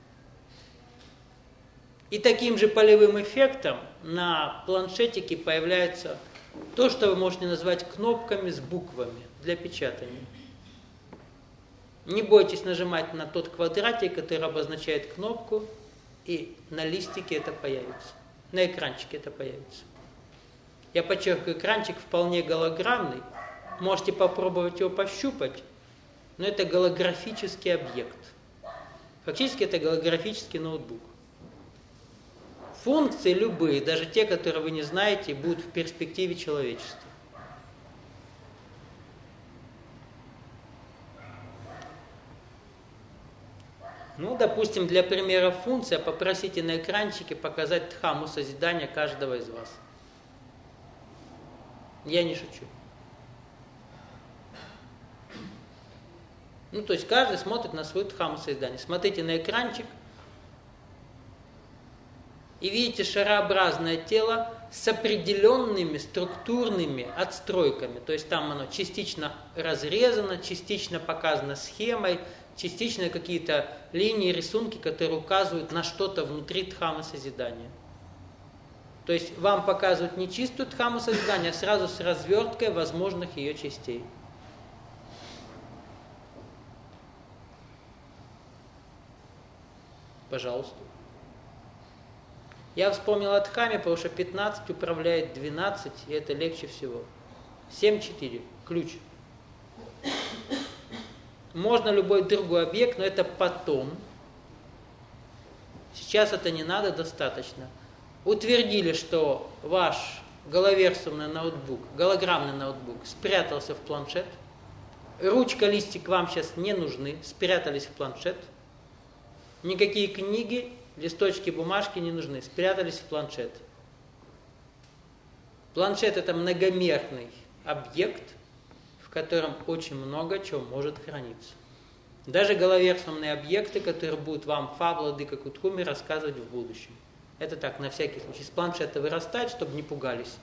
И таким же полевым эффектом на планшетике появляется то, что вы можете назвать кнопками с буквами для печатания. Не бойтесь нажимать на тот квадратик, который обозначает кнопку, и на листике это появится. На экранчике это появится. Я подчеркиваю, экранчик вполне голограммный. Можете попробовать его пощупать, но это голографический объект. Фактически это голографический ноутбук. Функции любые, даже те, которые вы не знаете, будут в перспективе человечества. Ну, допустим, для примера функция попросите на экранчике показать дхамму созидания каждого из вас. Я не шучу. Ну, то есть каждый смотрит на свою дхамму созидания. Смотрите на экранчик и видите шарообразное тело с определенными структурными отстройками. То есть там оно частично разрезано, частично показано схемой, частично какие-то линии, рисунки, которые указывают на что-то внутри дхаммы созидания. То есть вам показывают не чистую дхамму созидания, а сразу с разверткой возможных ее частей. Пожалуйста. Я вспомнил о дхамме, потому что пятнадцать управляет двенадцать, и это легче всего. семь четыре. Ключ. Можно любой другой объект, но это потом. Сейчас это не надо, достаточно. Утвердили, что ваш Головерсовный ноутбук, голограммный ноутбук спрятался в планшет. Ручка, листик вам сейчас не нужны, спрятались в планшет. Никакие книги, листочки, бумажки не нужны, спрятались в планшет. Планшет – это многомерный объект, в котором очень много чего может храниться. Даже головерсовные объекты, которые будут вам Фа, Владыка Кутхуми рассказывать в будущем. Это так, на всякий случай. С планшета вырастать, чтобы не пугались.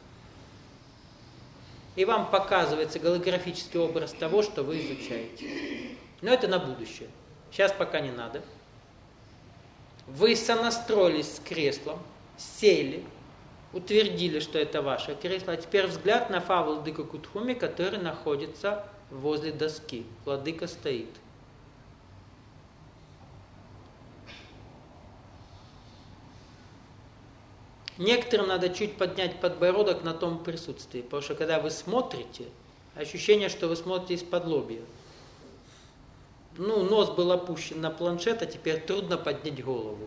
И вам показывается голографический образ того, что вы изучаете. Но это на будущее. Сейчас пока не надо. Вы сонастроились с креслом, сели, утвердили, что это ваше кресло. А теперь взгляд на Фа, Владыка Кутхуми, который находится возле доски. Владыка стоит. Некоторым надо чуть поднять подбородок на том присутствии, потому что когда вы смотрите, ощущение, что вы смотрите из-под лобья. Ну, нос был опущен на планшет, а теперь трудно поднять голову.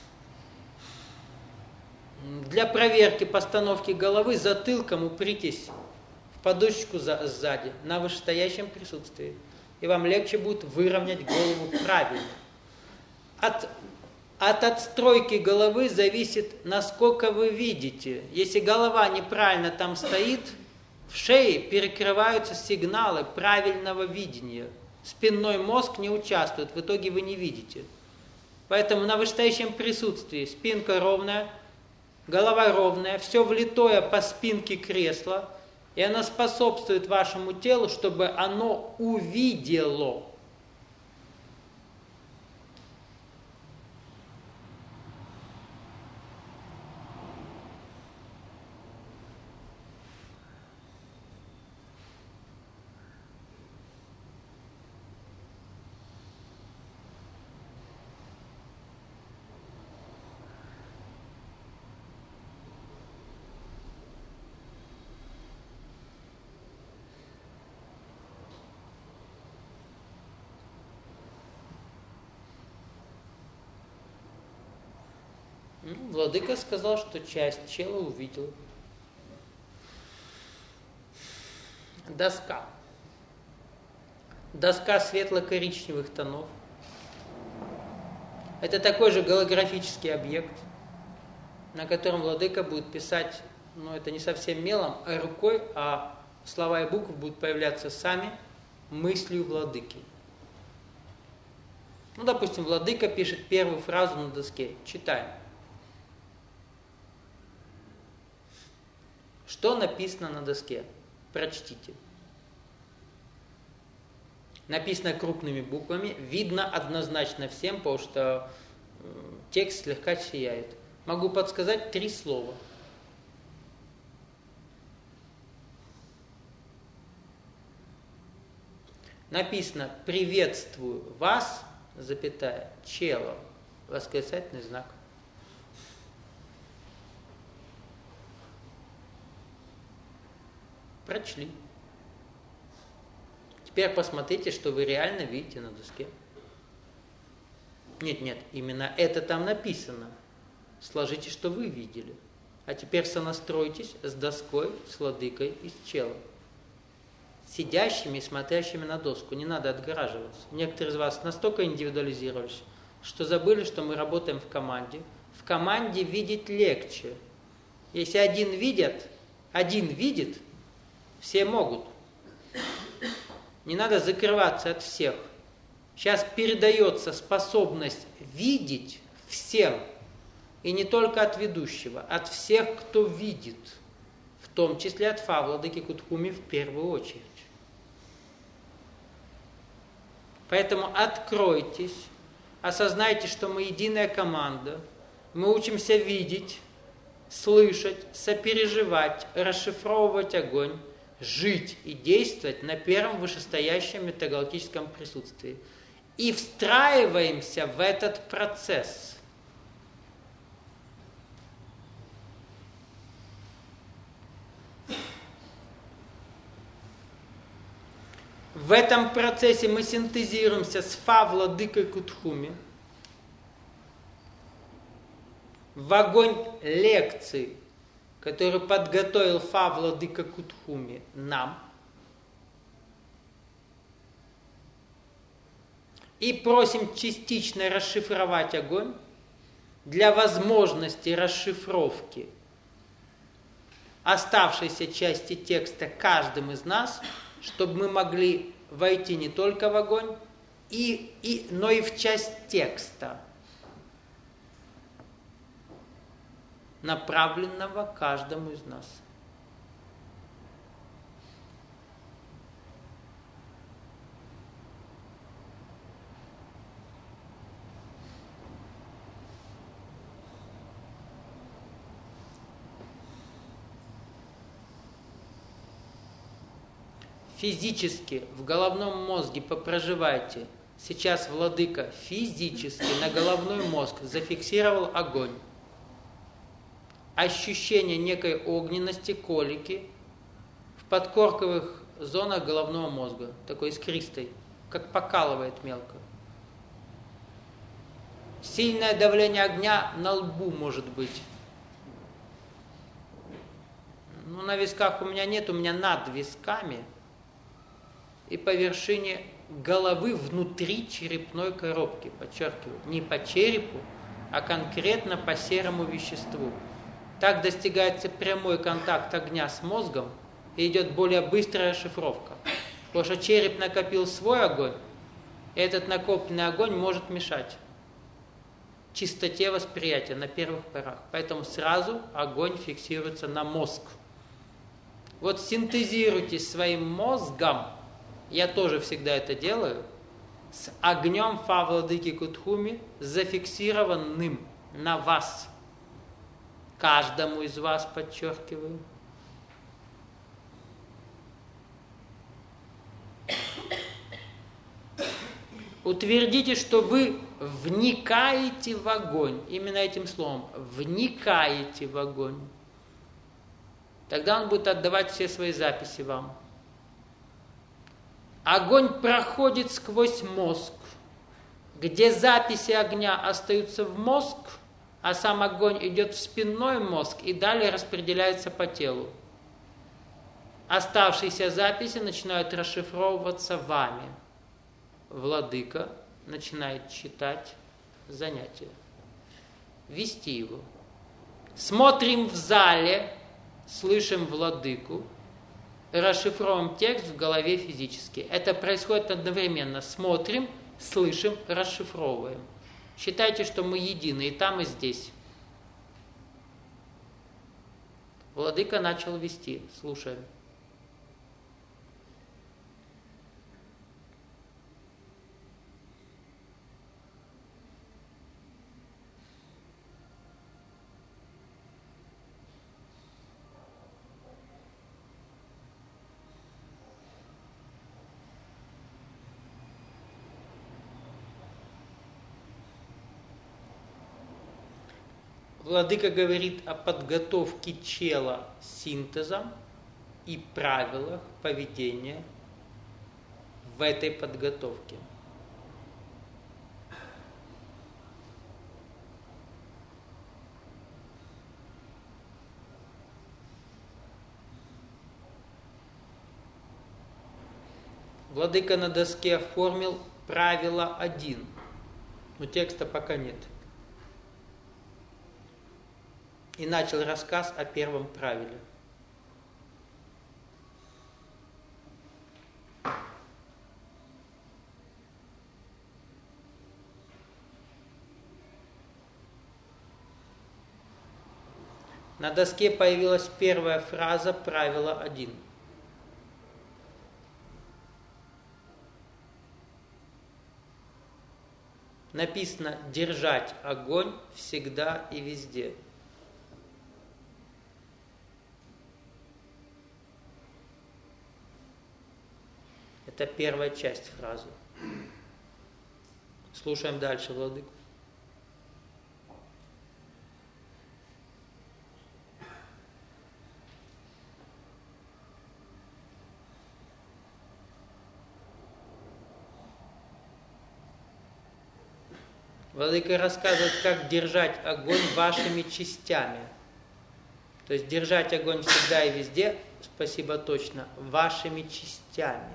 Для проверки постановки головы затылком упритесь в подушечку за, сзади, на вышестоящем присутствии. И вам легче будет выровнять голову правильно. От От отстройки головы зависит, насколько вы видите. Если голова неправильно там стоит, в шее перекрываются сигналы правильного видения. Спинной мозг не участвует, в итоге вы не видите. Поэтому на вышестоящем присутствии спинка ровная, голова ровная, все влитое по спинке кресла, и оно способствует вашему телу, чтобы оно увидело. Ну, Владыка сказал, что часть чела увидел. Доска. Доска светло-коричневых тонов. Это такой же голографический объект, на котором Владыка будет писать, ну это не совсем мелом, а рукой, а слова и буквы будут появляться сами мыслью Владыки. Ну, допустим, Владыка пишет первую фразу на доске. Читаем. Что написано на доске? Прочтите. Написано крупными буквами, видно однозначно всем, потому что текст слегка сияет. Могу подсказать три слова. Написано «Приветствую вас», запятая, чело, восклицательный знак. Прочли. Теперь посмотрите, что вы реально видите на доске. Нет, нет, именно это там написано. Сложите, что вы видели. А теперь сонастройтесь с доской, с Владыкой и с челом. Сидящими и смотрящими на доску. Не надо отгораживаться. Некоторые из вас настолько индивидуализировались, что забыли, что мы работаем в команде. В команде видеть легче. Если один видит, один видит, все могут. Не надо закрываться от всех. Сейчас передается способность видеть всем. И не только от ведущего, от всех, кто видит. В том числе от Фа, Владыки Кутхуми в первую очередь. Поэтому откройтесь, осознайте, что мы единая команда. Мы учимся видеть, слышать, сопереживать, расшифровывать огонь, жить и действовать на первом вышестоящем метагалактическом присутствии. И встраиваемся в этот процесс. В этом процессе мы синтезируемся с Фа, Владыкой Кутхуми, в огонь лекций, который подготовил Фа Владыка Кутхуми нам, и просим частично расшифровать огонь для возможности расшифровки оставшейся части текста каждым из нас, чтобы мы могли войти не только в огонь, и, и, но и в часть текста, направленного каждому из нас. Физически в головном мозге попроживайте. Сейчас владыка физически на головной мозг зафиксировал огонь. Ощущение некой огненности, колики в подкорковых зонах головного мозга, такой искристой, как покалывает мелко. Сильное давление огня на лбу может быть. Ну, на висках у меня нет, у меня над висками и по вершине головы внутри черепной коробки, подчеркиваю, не по черепу, а конкретно по серому веществу. Так достигается прямой контакт огня с мозгом и идет более быстрая шифровка. Потому что череп накопил свой огонь, и этот накопленный огонь может мешать чистоте восприятия на первых порах. Поэтому сразу огонь фиксируется на мозг. Вот синтезируйте своим мозгом, я тоже всегда это делаю, с огнем Фа Владыки Кутхуми, зафиксированным на вас. Каждому из вас, подчеркиваю. Утвердите, что вы вникаете в огонь. Именно этим словом. Вникаете в огонь. Тогда он будет отдавать все свои записи вам. Огонь проходит сквозь мозг, где записи огня остаются в мозг, а сам огонь идет в спинной мозг и далее распределяется по телу. Оставшиеся записи начинают расшифровываться вами. Владыка начинает читать занятие, вести его. Смотрим в зале, слышим владыку, расшифровываем текст в голове физически. Это происходит одновременно. Смотрим, слышим, расшифровываем. Считайте, что мы едины и там, и здесь. Владыка начал вести. Слушаем. Владыка говорит о подготовке чела синтезом и правилах поведения в этой подготовке. Владыка на доске оформил правило один, но текста пока нет. И начал рассказ о первом правиле. На доске появилась первая фраза правила один. Написано «держать огонь всегда и везде». Это первая часть фразы. Слушаем дальше, владыку. Владыка рассказывает, как держать огонь вашими частями. То есть держать огонь всегда и везде, спасибо точно, вашими частями.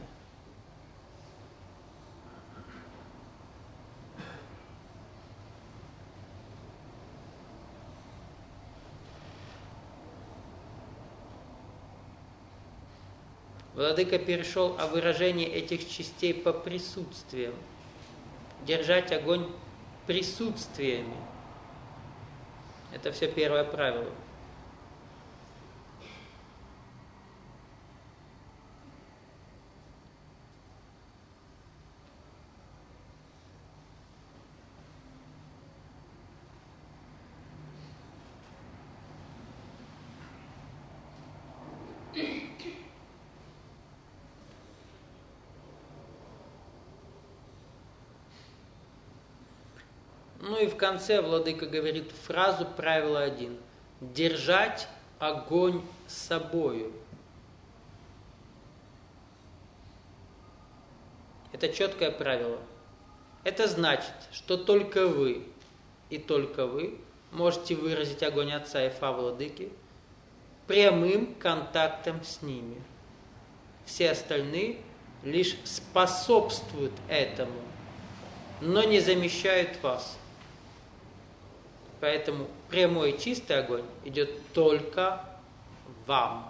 Владыка перешел о выражении этих частей по присутствиям. Держать огонь присутствиями. Это все первое правило. Ну и в конце владыка говорит фразу правило один. Держать огонь собою. Это четкое правило. Это значит, что только вы и только вы можете выразить огонь Отца и Фа владыки прямым контактом с ними. Все остальные лишь способствуют этому, но не замещают вас. Поэтому прямой и чистый огонь идет только вам.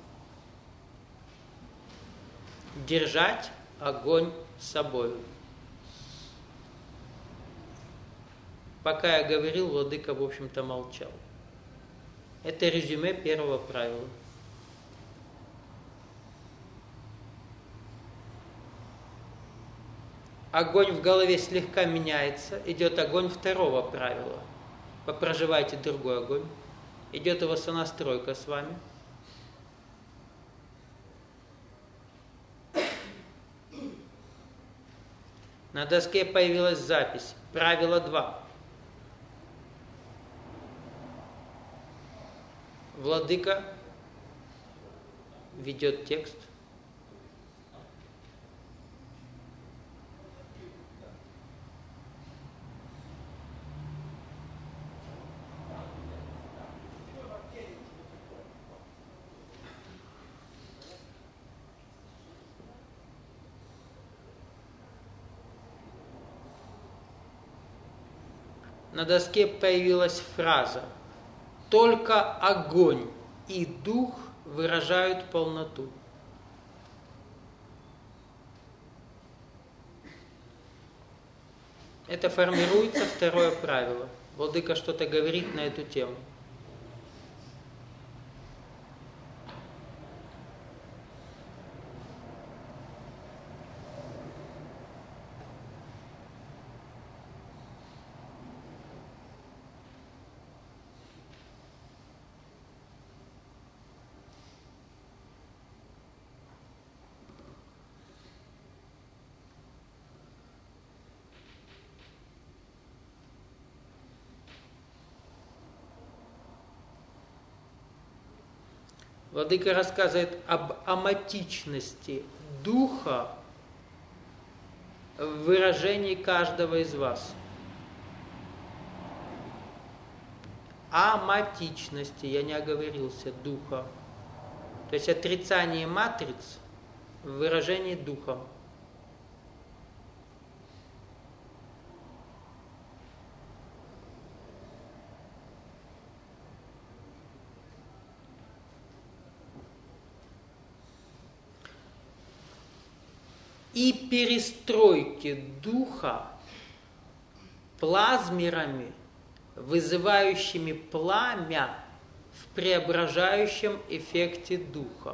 Держать огонь собой. Пока я говорил, владыка, в общем-то, молчал. Это резюме первого правила. Огонь в голове слегка меняется, идет огонь второго правила. Попроживайте другой огонь. Идет его сонастройка с вами. На доске появилась запись. Правило два. Владыка ведет текст. На доске появилась фраза «Только огонь и дух выражают полноту». Это формируется второе правило. Владыка что-то говорит на эту тему. Владыка рассказывает об аматичности духа в выражении каждого из вас. Аматичности, я не оговорился, духа. То есть отрицание матриц в выражении духа. И перестройки духа плазмерами, вызывающими пламя в преображающем эффекте духа.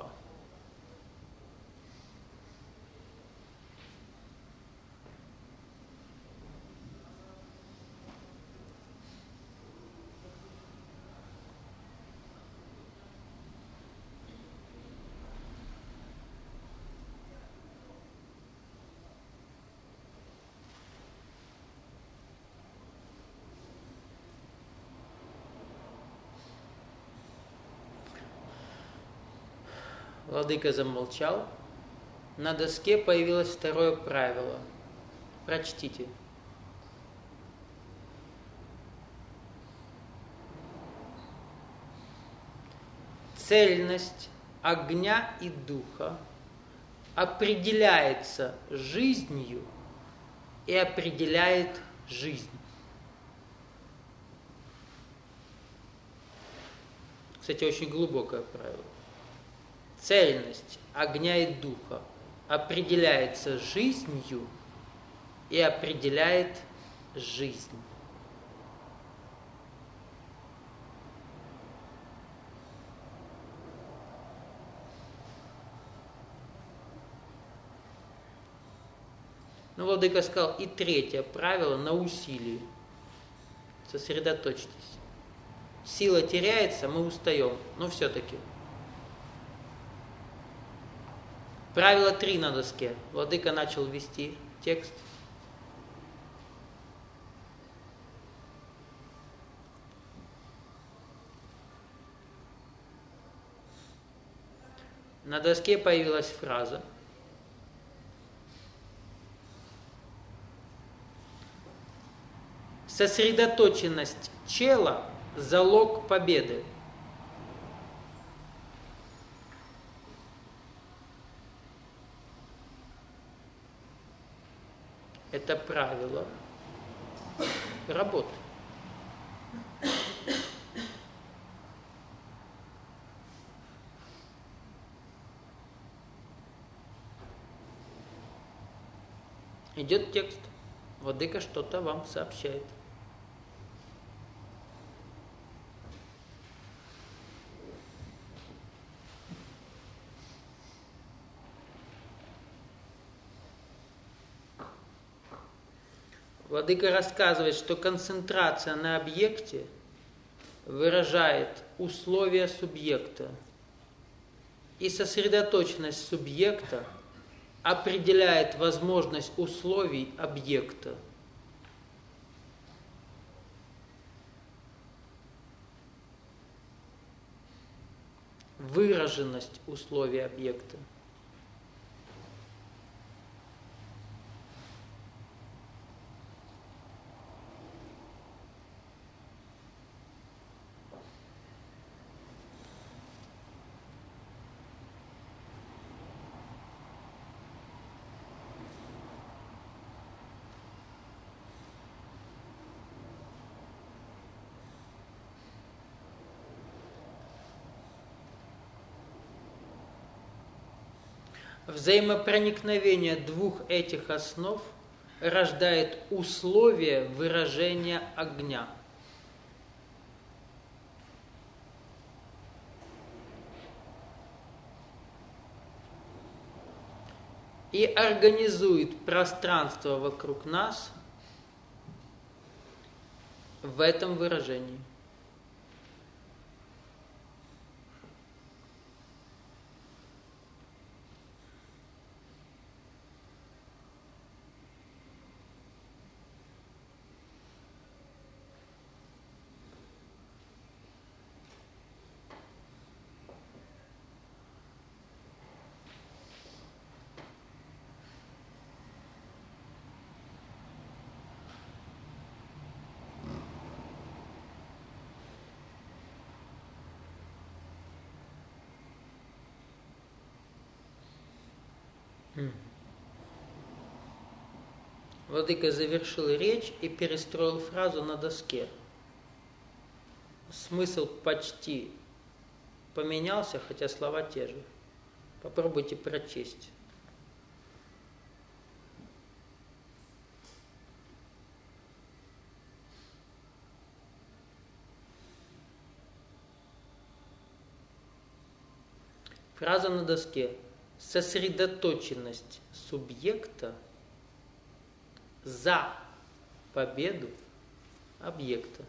Владыка замолчал. На доске появилось второе правило. Прочтите. цельность огня и духа определяется жизнью и определяет жизнь. Кстати, очень глубокое правило. Цельность огня и духа определяется жизнью и определяет жизнь. Ну, владыка сказал, и третье правило на усилии. Сосредоточьтесь. Сила теряется, мы устаем, но все-таки. Правило три на доске. Владыка начал вести текст. На доске появилась фраза. Сосредоточенность чела – залог победы. Это правило работы. Идет текст. Владыка что-то вам сообщает. Владыка рассказывает, что концентрация на объекте выражает условия субъекта, и сосредоточенность субъекта определяет возможность условий объекта. Выраженность условий объекта. Взаимопроникновение двух этих основ рождает условия выражения огня. И организует пространство вокруг нас в этом выражении. Владыка завершил речь и перестроил фразу на доске. Смысл почти поменялся, хотя слова те же. Попробуйте прочесть. Фраза на доске. Сосредоточенность субъекта за победу объекта.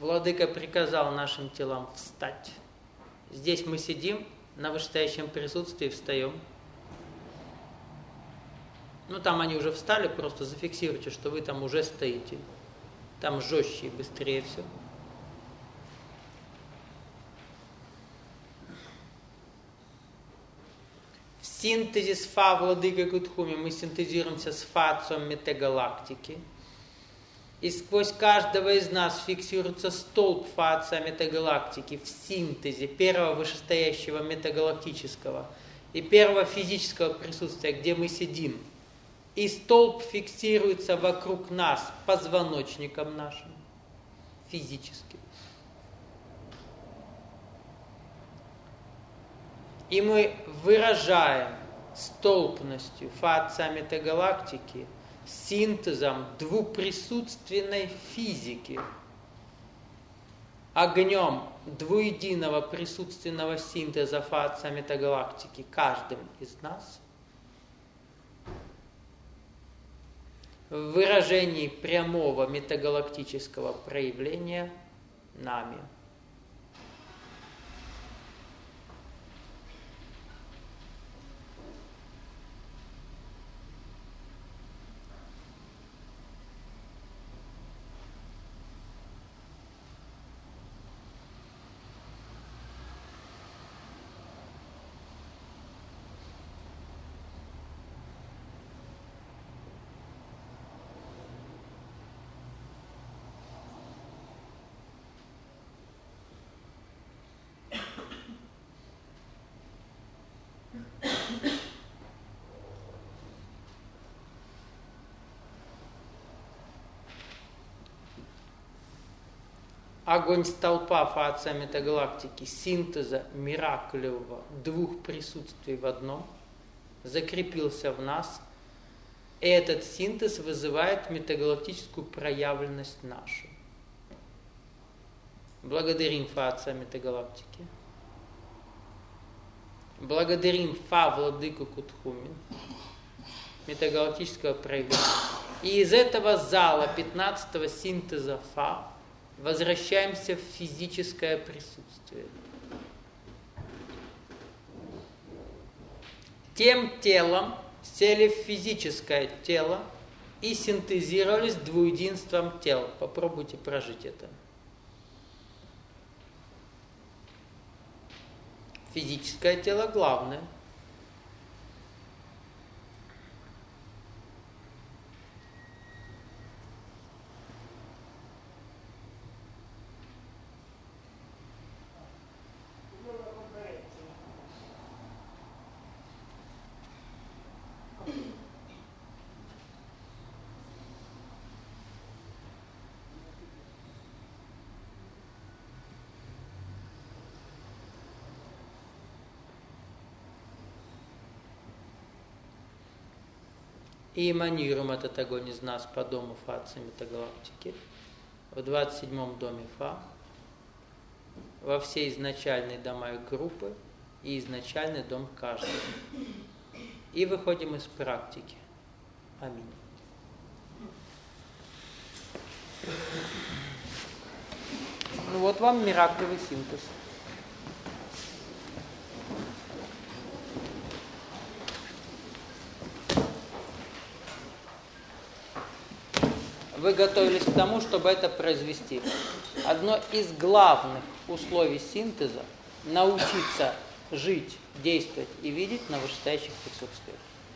Владыка приказал нашим телам встать. Здесь мы сидим, на вышестоящем присутствии встаем. Ну, там они уже встали, просто зафиксируйте, что вы там уже стоите. Там жестче и быстрее все. В синтезе с Фа Владыка Кутхуми мы синтезируемся с Фа Отцом метагалактики. И сквозь каждого из нас фиксируется столб Фа Отца метагалактики в синтезе первого вышестоящего метагалактического и первого физического присутствия, где мы сидим. И столб фиксируется вокруг нас позвоночником нашим, физически. И мы выражаем столпностью Фа Отца метагалактики синтезом двуприсутственной физики, огнем двуединого присутственного синтеза Фа Отца метагалактики каждым из нас, в выражении прямого метагалактического проявления нами. Огонь столпа Фа Отца метагалактики, синтеза мираклевого двух присутствий в одном, закрепился в нас. И этот синтез вызывает метагалактическую проявленность нашу. Благодарим Фа Отца метагалактики. Благодарим Фа Владыку Кутхуми, метагалактического проявления. И из этого зала пятнадцатого синтеза Фа возвращаемся в физическое присутствие. Тем телом сели в физическое тело и синтезировались двуединством тел. Попробуйте прожить это. Физическое тело главное. И эманируем этот огонь из нас по дому Фа Отца метагалактики, в двадцать седьмом доме Фа, во все изначальные дома и группы и изначальный дом каждого. И выходим из практики. Аминь. Ну вот вам мираклевый синтез. Вы готовились к тому, чтобы это произвести. Одно из главных условий синтеза – научиться жить, действовать и видеть на вышестоящих присутствиях.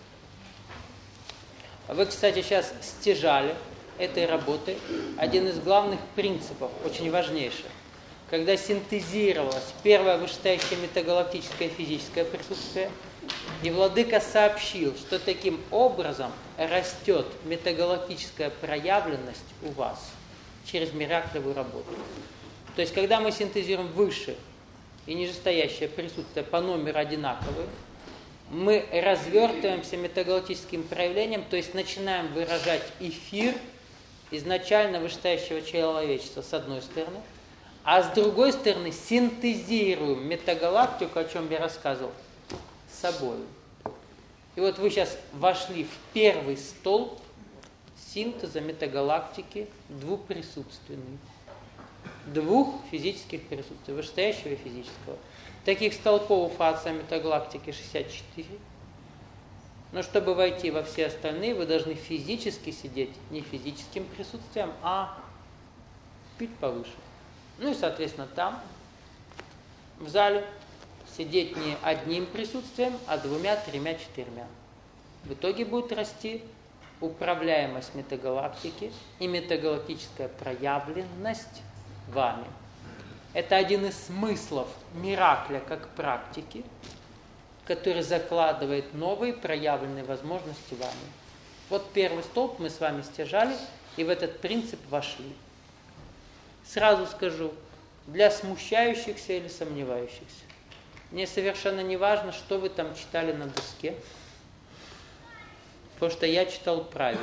Вы, кстати, сейчас стяжали этой работы один из главных принципов, очень важнейших. Когда синтезировалось первое вышестоящее метагалактическое физическое присутствие, и Владыка сообщил, что таким образом растет метагалактическая проявленность у вас через мираклевую работу. То есть, когда мы синтезируем выше и нижестоящее присутствие по номеру одинаковые, мы развертываемся метагалактическим проявлением, то есть начинаем выражать эфир изначально вышестоящего человечества с одной стороны, а с другой стороны синтезируем метагалактику, о чем я рассказывал, с собой. И вот вы сейчас вошли в первый столб синтеза метагалактики двуприсутственный. двух физических присутствий, вышестоящего и физического. Таких столпов у фация метагалактики шестьдесят четыре. Но чтобы войти во все остальные, вы должны физически сидеть не физическим присутствием, а чуть повыше. Ну и, соответственно, там, в зале, сидеть не одним присутствием, а двумя, тремя, четырьмя. В итоге будет расти управляемость метагалактики и метагалактическая проявленность вами. Это один из смыслов миракля как практики, который закладывает новые проявленные возможности вами. Вот первый столб мы с вами стяжали и в этот принцип вошли. Сразу скажу, для смущающихся или сомневающихся, мне совершенно не важно, что вы там читали на доске, потому что я читал правильно.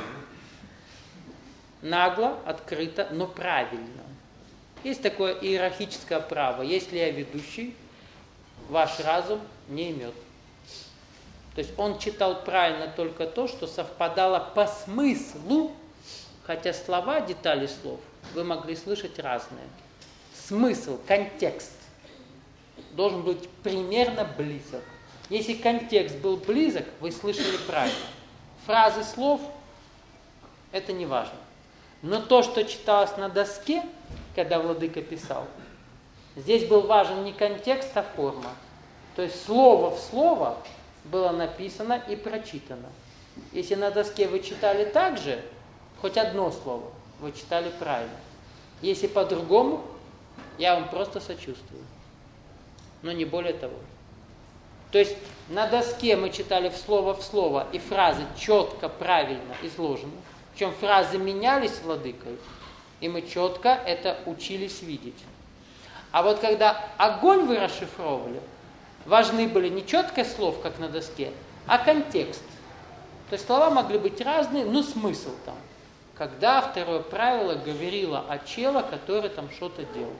Нагло, открыто, но правильно. Есть такое иерархическое право. Если я ведущий, ваш разум не имет. То есть он читал правильно только то, что совпадало по смыслу, хотя слова, детали слов вы могли слышать разные. Смысл, контекст должен быть примерно близок. Если контекст был близок, вы слышали правильно. Фразы слов – это не важно. Но то, что читалось на доске, когда владыка писал, здесь был важен не контекст, а форма. То есть слово в слово было написано и прочитано. Если на доске вы читали так же, хоть одно слово, вы читали правильно. Если по-другому, я вам просто сочувствую. Но не более того. То есть на доске мы читали в слово в слово, и фразы четко, правильно изложены. Причем фразы менялись владыкой, и мы четко это учились видеть. А вот когда огонь вы расшифровывали, важны были не четкость слов, как на доске, а контекст. То есть слова могли быть разные, но смысл там. Когда второе правило говорило о чело, который там что-то делал.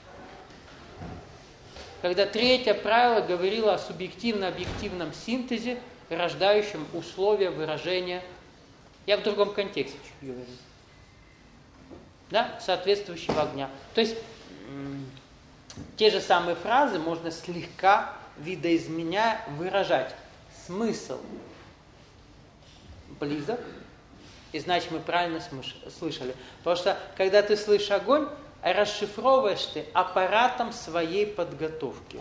Когда третье правило говорило о субъективно-объективном синтезе, рождающем условия выражения. Я в другом контексте чуть говорю. Да, соответствующего огня. То есть м- те же самые фразы можно слегка, видоизменяя, выражать. Смысл близок, и значит мы правильно смыш- слышали. Потому что когда ты слышишь огонь, расшифровываешь ты аппаратом своей подготовки.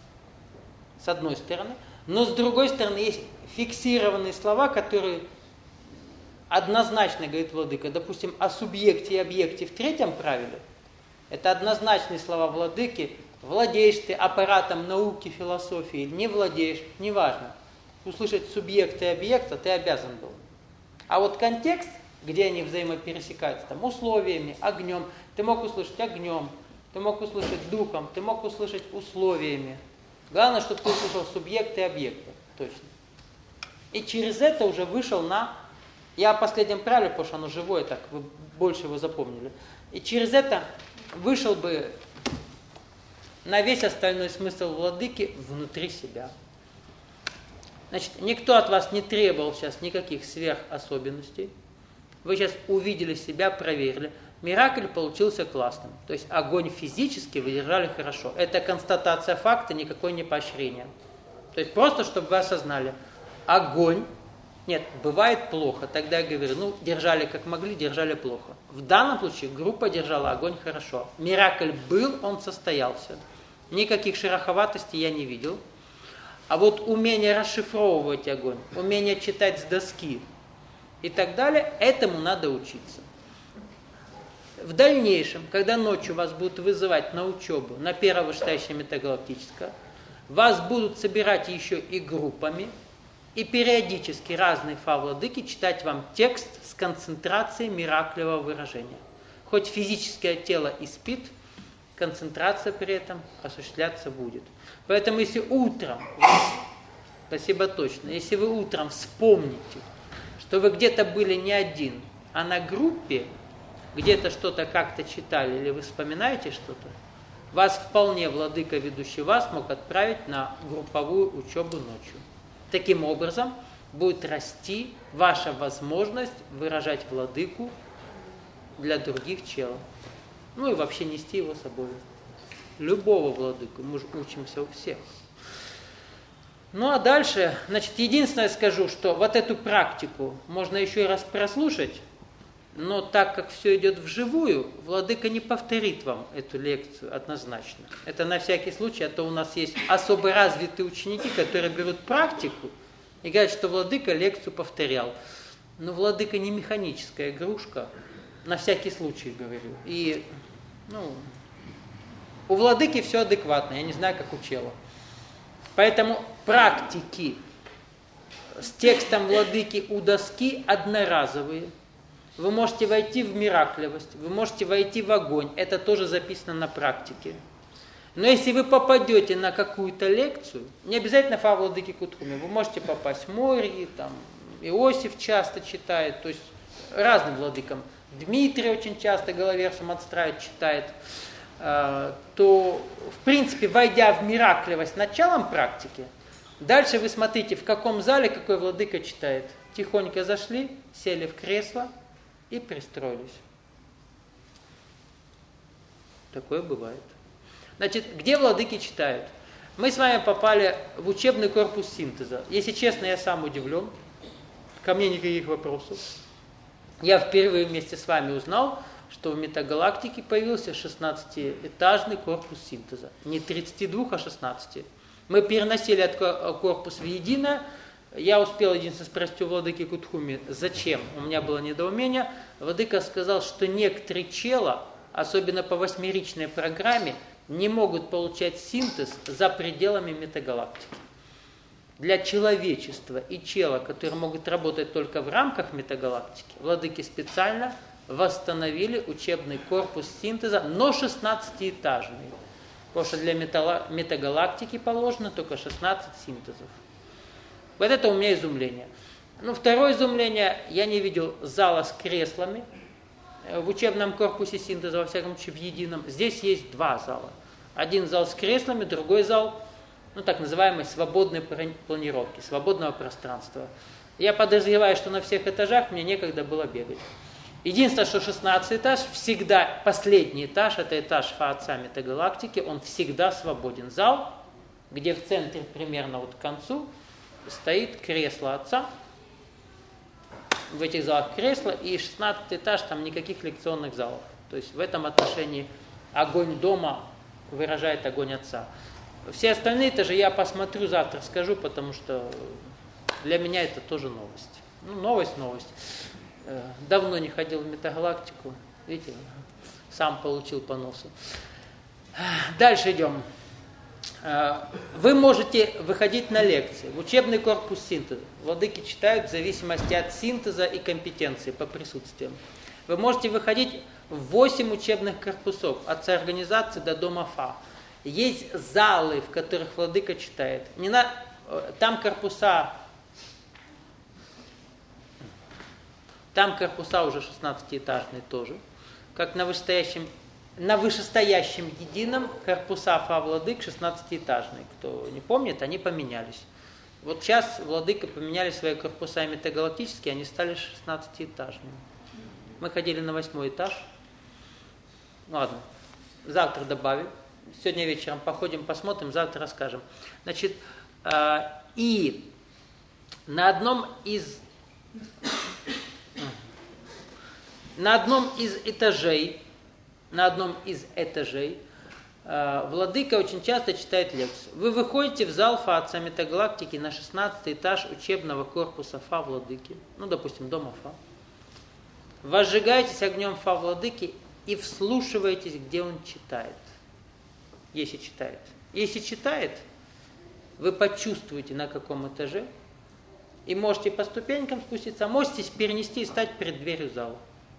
С одной стороны. Но с другой стороны есть фиксированные слова, которые однозначно, говорит владыка, допустим, о субъекте и объекте в третьем правиле. Это однозначные слова владыки. Владеешь ты аппаратом науки, философии, не владеешь, неважно. Услышать субъект и объекта ты обязан был. А вот контекст, где они взаимопересекаются, там, условиями, огнем, ты мог услышать огнем, ты мог услышать духом, ты мог услышать условиями. Главное, чтобы ты услышал субъекта и объекта, точно. И через это уже вышел на... Я о последнем правиле, потому что оно живое, так вы больше его запомнили. И через это вышел бы на весь остальной смысл владыки внутри себя. Значит, никто от вас не требовал сейчас никаких сверхособенностей. Вы сейчас увидели себя, проверили. Миракль получился классным. То есть огонь физически вы держали хорошо. Это констатация факта, никакое не поощрение. То есть просто, чтобы вы осознали. Огонь, нет, бывает плохо. Тогда я говорю, ну, держали как могли, держали плохо. В данном случае группа держала огонь хорошо. Миракль был, он состоялся. Никаких шероховатостей я не видел. А вот умение расшифровывать огонь, умение читать с доски и так далее, этому надо учиться. В дальнейшем, когда ночью вас будут вызывать на учебу, на первое вышестоящее метагалактическое, вас будут собирать еще и группами, и периодически разные фа-владыки читать вам текст с концентрацией мираклевого выражения. Хоть физическое тело и спит, концентрация при этом осуществляться будет. Поэтому если утром, спасибо точно, если вы утром вспомните, что вы где-то были не один, а на группе, где-то что-то как-то читали, или вы вспоминаете что-то, вас вполне владыка, ведущий вас, мог отправить на групповую учебу ночью. Таким образом будет расти ваша возможность выражать владыку для других челов. Ну и вообще нести его с собой. Любого владыку, мы же учимся у всех. Ну а дальше, значит, единственное скажу, что вот эту практику можно еще и раз прослушать, но так как все идет вживую, владыка не повторит вам эту лекцию однозначно. Это на всякий случай, а то у нас есть особо развитые ученики, которые берут практику и говорят, что владыка лекцию повторял. Но владыка не механическая игрушка, на всякий случай говорю. И, ну, у владыки все адекватно, я не знаю, как у чела. Поэтому практики с текстом владыки у доски одноразовые. Вы можете войти в миракливость, вы можете войти в огонь. Это тоже записано на практике. Но если вы попадете на какую-то лекцию, не обязательно Фа владыки Кутхуми, вы можете попасть в Морьи, там, Иосиф часто читает, то есть разным владыкам. Дмитрий очень часто Головерсом отстраивает, читает. То, в принципе, войдя в миракливость началом практики, дальше вы смотрите, в каком зале какой владыка читает. Тихонько зашли, сели в кресло и пристроились. Такое бывает. Значит, где владыки читают? Мы с вами попали в учебный корпус синтеза. Если честно, я сам удивлен. Ко мне никаких вопросов. Я впервые вместе с вами узнал, что в метагалактике появился шестнадцатиэтажный корпус синтеза. Не тридцать два, а шестнадцать. Мы переносили этот корпус в единое. Я успел единственное спросить у владыки Кутхуми, зачем? У меня было недоумение. Владыка сказал, что некоторые чела, особенно по восьмеричной программе, не могут получать синтез за пределами метагалактики. Для человечества и чела, которые могут работать только в рамках метагалактики, владыки специально восстановили учебный корпус синтеза, но шестнадцатиэтажный. Потому что для метагалактики положено только шестнадцать синтезов. Вот это у меня изумление. Ну, второе изумление, я не видел зала с креслами в учебном корпусе синтеза, во всяком случае в едином. Здесь есть два зала. Один зал с креслами, другой зал, ну, так называемой свободной планировки, свободного пространства. Я подозреваю, что на всех этажах мне некогда было бегать. Единственное, что шестнадцатый этаж, всегда последний этаж, это этаж Фа Отца Метагалактики, он всегда свободен. Зал, где в центре примерно вот к концу стоит кресло Отца, в этих залах кресло, и шестнадцатый этаж, там никаких лекционных залов. То есть в этом отношении огонь дома выражает огонь Отца. Все остальные этажи я посмотрю, завтра скажу, потому что для меня это тоже новость. Ну, новость, новость. Давно не ходил в метагалактику, видите, сам получил по носу. Дальше идем. Вы можете выходить на лекции в учебный корпус синтеза. Владыки читают в зависимости от синтеза и компетенции по присутствиям. Вы можете выходить в восемь учебных корпусов от соорганизации до дома Фа. Есть залы, в которых владыка читает. Не на... Там корпуса... Там корпуса уже шестнадцатиэтажные тоже. Как на вышестоящем, на вышестоящем едином корпуса Фа владык шестнадцатиэтажные. Кто не помнит, они поменялись. Вот сейчас владыка поменяли свои корпуса метагалактические, они стали шестнадцатиэтажными. Мы ходили на восьмой этаж. Ладно, завтра добавим. Сегодня вечером походим, посмотрим, завтра расскажем. Значит, э, и на одном из на одном из этажей, на одном из этажей э, владыка очень часто читает лекцию. Вы выходите в зал Фа Отца Метагалактики на шестнадцатый этаж учебного корпуса Фа владыки, ну, допустим, дома Фа. Возжигаетесь огнем Фа владыки и вслушиваетесь, где он читает. Если читает. Если читает, вы почувствуете, на каком этаже, и можете по ступенькам спуститься, а можете перенести и стать перед дверью зала.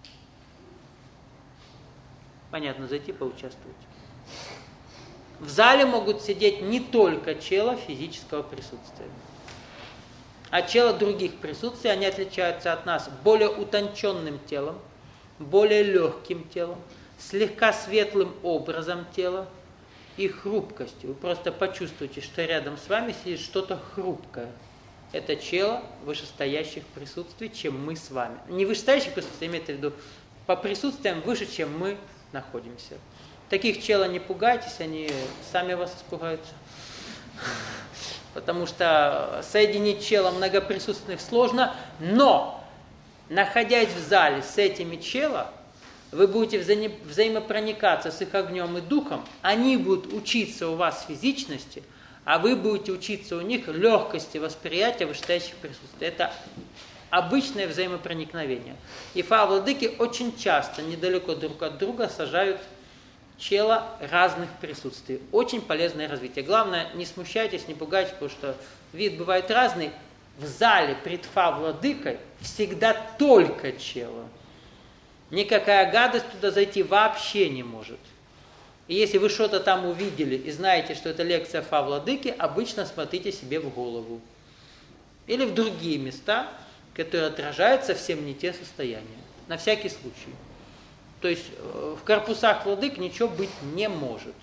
Понятно, зайти поучаствовать. В зале могут сидеть не только чела физического присутствия, а чела других присутствий. Они отличаются от нас более утонченным телом, более легким телом, слегка светлым образом тела и хрупкостью. Вы просто почувствуете, что рядом с вами сидит что-то хрупкое. Это чело вышестоящих присутствий, чем мы с вами. Не вышестоящих присутствий, имеется в виду по присутствиям выше, чем мы находимся. Таких чела не пугайтесь, они сами вас испугаются. Потому что соединить чела многоприсутственных сложно, но, находясь в зале с этими чела, вы будете вза- взаимопроникаться с их огнем и духом, они будут учиться у вас физичности, а вы будете учиться у них легкости восприятия вышестоящих присутствий. Это обычное взаимопроникновение. И фа владыки очень часто недалеко друг от друга сажают чела разных присутствий. Очень полезное развитие. Главное, не смущайтесь, не пугайтесь, потому что вид бывает разный. В зале пред фа владыкой всегда только чела. Никакая гадость туда зайти вообще не может. И если вы что-то там увидели и знаете, что это лекция фа владыки, обычно смотрите себе в голову. Или в другие места, которые отражают совсем не те состояния. На всякий случай. То есть в корпусах владык ничего быть не может.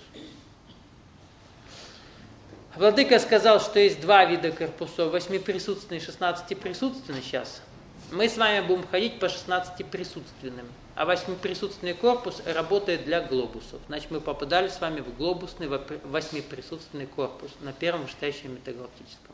Владыка сказал, что есть два вида корпусов, восьмиприсутственный и шестнадцатиприсутственный сейчас. Мы с вами будем ходить по шестнадцатиприсутственным, а восьмиприсутственный корпус работает для глобусов. Значит, мы попадали с вами в глобусный восьмиприсутственный корпус на первом вышестоящем метагалактическом.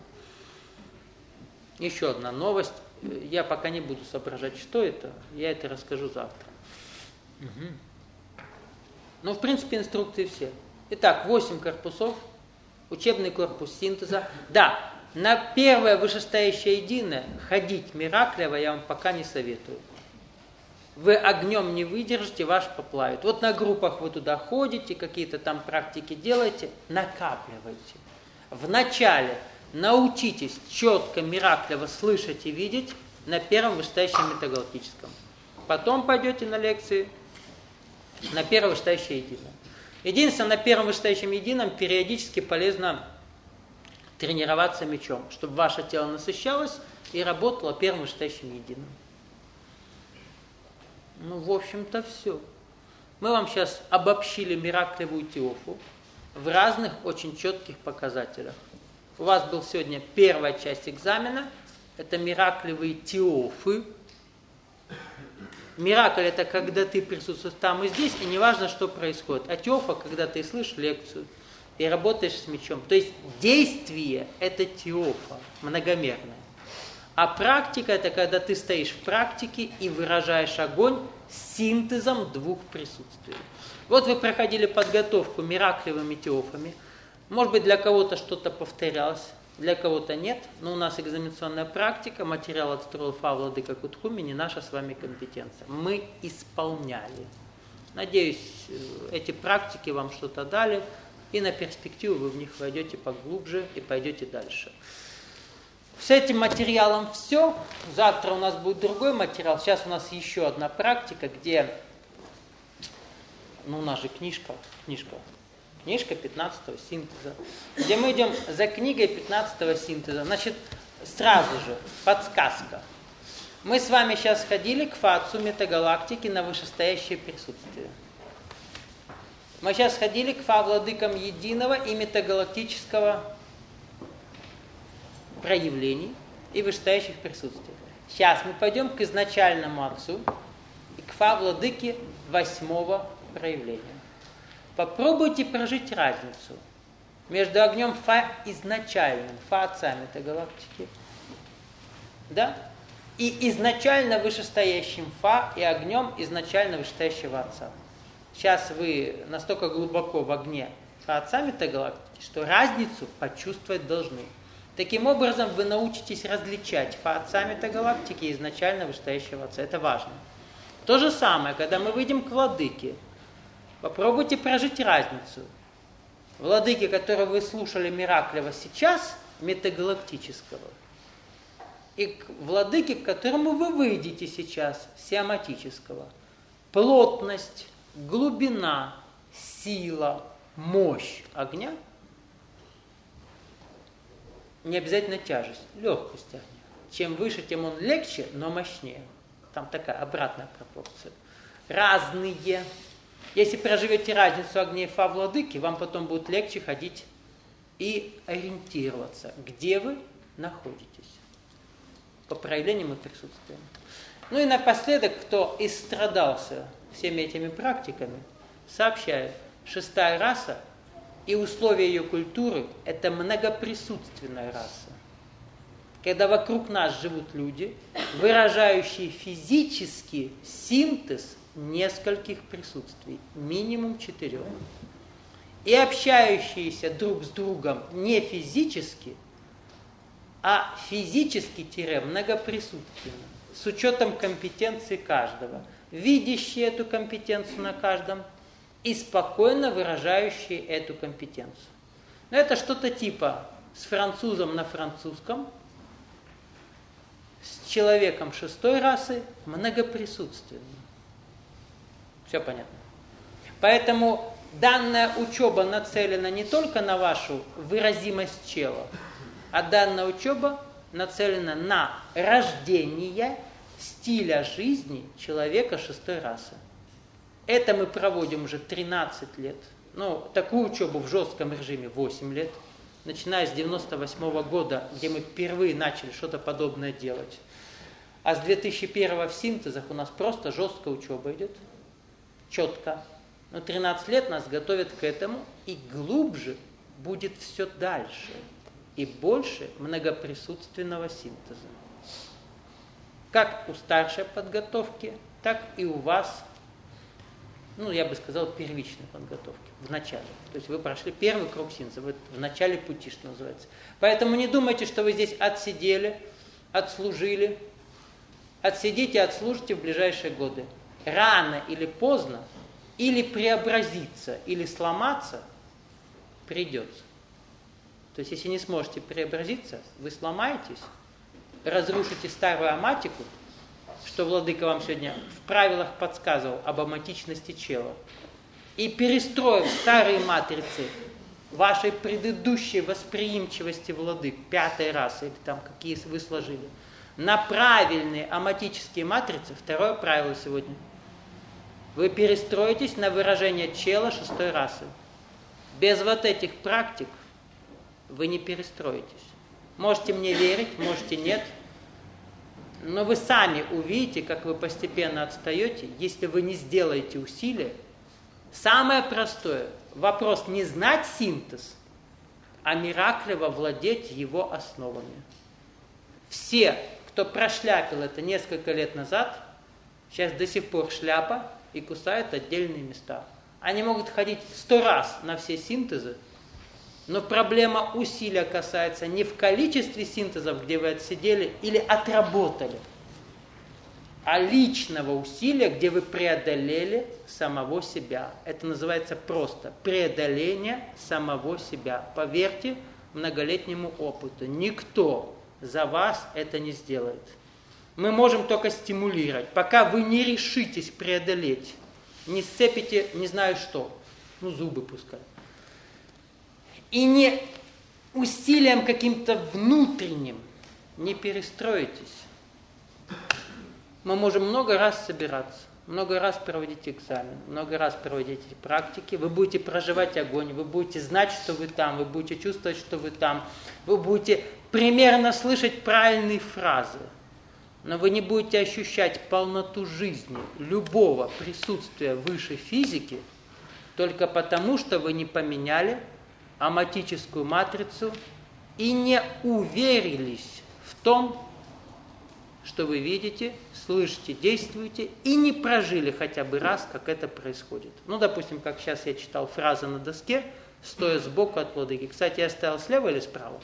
Еще одна новость. Я пока не буду соображать, что это. Я это расскажу завтра. Угу. Ну, в принципе, инструкции все. Итак, восемь корпусов. Учебный корпус синтеза. Да, на первое вышестоящее единое ходить мираклево я вам пока не советую. Вы огнем не выдержите, ваш поплавит. Вот на группах вы туда ходите, какие-то там практики делаете, накапливайте. Вначале научитесь четко мираклево слышать и видеть на первом вышестоящем метагалактическом. Потом пойдете на лекции на первое вышестоящее единое. Единственное, на первом вышестоящем едином периодически полезно тренироваться мечом, чтобы ваше тело насыщалось и работало первым вышестоящим единым. Ну, в общем-то, все. Мы вам сейчас обобщили мираклевую теофу в разных очень четких показателях. У вас был сегодня первая часть экзамена, это мираклевые теофы. Миракль – это когда ты присутствуешь там и здесь, и неважно, что происходит. А теофа – когда ты слышишь лекцию и работаешь с мечом. То есть действие – это теофа, многомерная. А практика – это когда ты стоишь в практике и выражаешь огонь с синтезом двух присутствий. Вот вы проходили подготовку мираклевыми теофами. Может быть, для кого-то что-то повторялось, для кого-то нет, но у нас экзаменационная практика, материал отстроил фа владыка Кутхуми, не наша с вами компетенция. Мы исполняли. Надеюсь, эти практики вам что-то дали, и на перспективу вы в них войдете поглубже и пойдете дальше. С этим материалом все. Завтра у нас будет другой материал. Сейчас у нас еще одна практика, где, ну у нас же книжка, книжка, Книжка пятнадцатого синтеза, где мы идем за книгой пятнадцатого синтеза. Значит, сразу же подсказка. Мы с вами сейчас ходили к фацу метагалактики на вышестоящее присутствие. Мы сейчас ходили к фа владыкам единого и метагалактического проявлений и вышестоящих присутствий. Сейчас мы пойдем к изначальному отцу и к фа владыке восьмого проявления. Попробуйте прожить разницу между огнем фа изначальным, фа отца метагалактики, да, и изначально вышестоящим фа и огнем изначально вышестоящего отца. Сейчас вы настолько глубоко в огне фа отца метагалактики, что разницу почувствовать должны. Таким образом, вы научитесь различать фа отца метагалактики и изначально вышестоящего отца. Это важно. То же самое, когда мы выйдем к владыке, попробуйте прожить разницу. Владыки, которого вы слушали мираклево сейчас, метагалактического, и к владыке, к которому вы выйдете сейчас, сиаматического. Плотность, глубина, сила, мощь огня, не обязательно тяжесть, легкость огня. Чем выше, тем он легче, но мощнее. Там такая обратная пропорция. Разные. Если проживете разницу огней фа владыки, вам потом будет легче ходить и ориентироваться, где вы находитесь. По проявлениям и присутствиям. Ну и напоследок, кто истрадался всеми этими практиками, Сообщаю, шестая раса и условия ее культуры – это многоприсутственная раса. Когда вокруг нас живут люди, выражающие физически синтез нескольких присутствий, минимум четырех, и общающиеся друг с другом не физически, а физически-многоприсутственно, с учетом компетенции каждого, видящие эту компетенцию на каждом и спокойно выражающие эту компетенцию. Но это что-то типа с французом на французском, с человеком шестой расы многоприсутственно. Все понятно. Поэтому данная учеба нацелена не только на вашу выразимость чела, а данная учеба нацелена на рождение стиля жизни человека шестой расы. Это мы проводим уже тринадцать лет. Ну, такую учебу в жестком режиме восемь лет. Начиная с девяносто восьмого года, где мы впервые начали что-то подобное делать. А с две тысячи первого в синтезах у нас просто жесткая учеба идет. Четко. Но тринадцать лет нас готовят к этому, и глубже будет все дальше. И больше многоприсутственного синтеза. Как у старшей подготовки, так и у вас, ну, я бы сказал, первичной подготовки, в начале. То есть вы прошли первый круг синтеза, вы в начале пути, что называется. Поэтому не думайте, что вы здесь отсидели, отслужили. Отсидите, отслужите в ближайшие годы. Рано или поздно, или преобразиться, или сломаться придется. То есть, если не сможете преобразиться, вы сломаетесь, разрушите старую аматику, что Владыка вам сегодня в правилах подсказывал об аматичности чела, и перестроив старые матрицы вашей предыдущей восприимчивости Владык, пятой расы, или там какие вы сложили, на правильные аматические матрицы, второе правило сегодня, вы перестроитесь на выражение чела шестой расы. Без вот этих практик вы не перестроитесь. Можете мне верить, можете нет, но вы сами увидите, как вы постепенно отстаете, если вы не сделаете усилия. Самое простое – вопрос не знать синтез, а мираклево владеть его основами. Все, кто прошляпил это несколько лет назад, сейчас до сих пор шляпа и кусают отдельные места. Они могут ходить сто раз на все синтезы, но проблема усилия касается не в количестве синтезов, где вы отсидели или отработали, а личного усилия, где вы преодолели самого себя. Это называется просто преодоление самого себя. Поверьте многолетнему опыту, никто за вас это не сделает. Мы можем только стимулировать, пока вы не решитесь преодолеть, не сцепите не знаю что, ну зубы пускай. И не усилием каким-то внутренним не перестроитесь. Мы можем много раз собираться, много раз проводить экзамен, много раз проводить эти практики. Вы будете проживать огонь, вы будете знать, что вы там, вы будете чувствовать, что вы там. Вы будете примерно слышать правильные фразы. Но вы не будете ощущать полноту жизни, любого присутствия высшей физики, только потому, что вы не поменяли аматическую матрицу и не уверились в том, что вы видите, слышите, действуете, и не прожили хотя бы раз, как это происходит. Ну, допустим, как сейчас я читал фразы на доске, стоя сбоку от Владыки. Кстати, я стоял слева или справа?